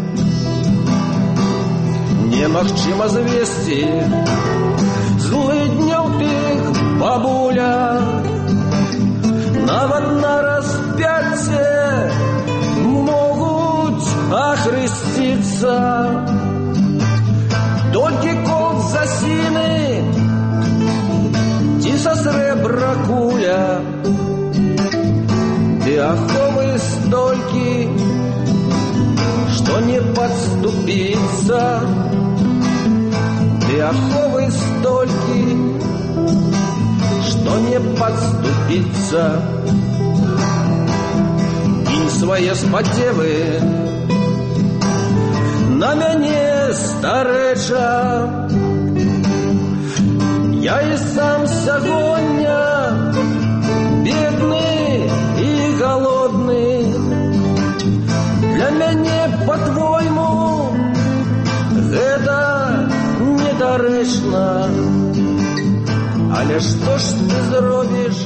Немагчыма звесці злыдняў тых, бабуля, нават на распяцце могуць ахрысціцца. Толькі кол засіны ці са срэбра куля, ды аховы столькі, што не падступіцца. Ты аховы столькі, што не падступіцца. Кінь свае спадзевы на мяне, старэча. Я і сам сягоння бедны і галодны. Для мяне, па-твойму, гэта недарэчна. Але што ж ты зробіш,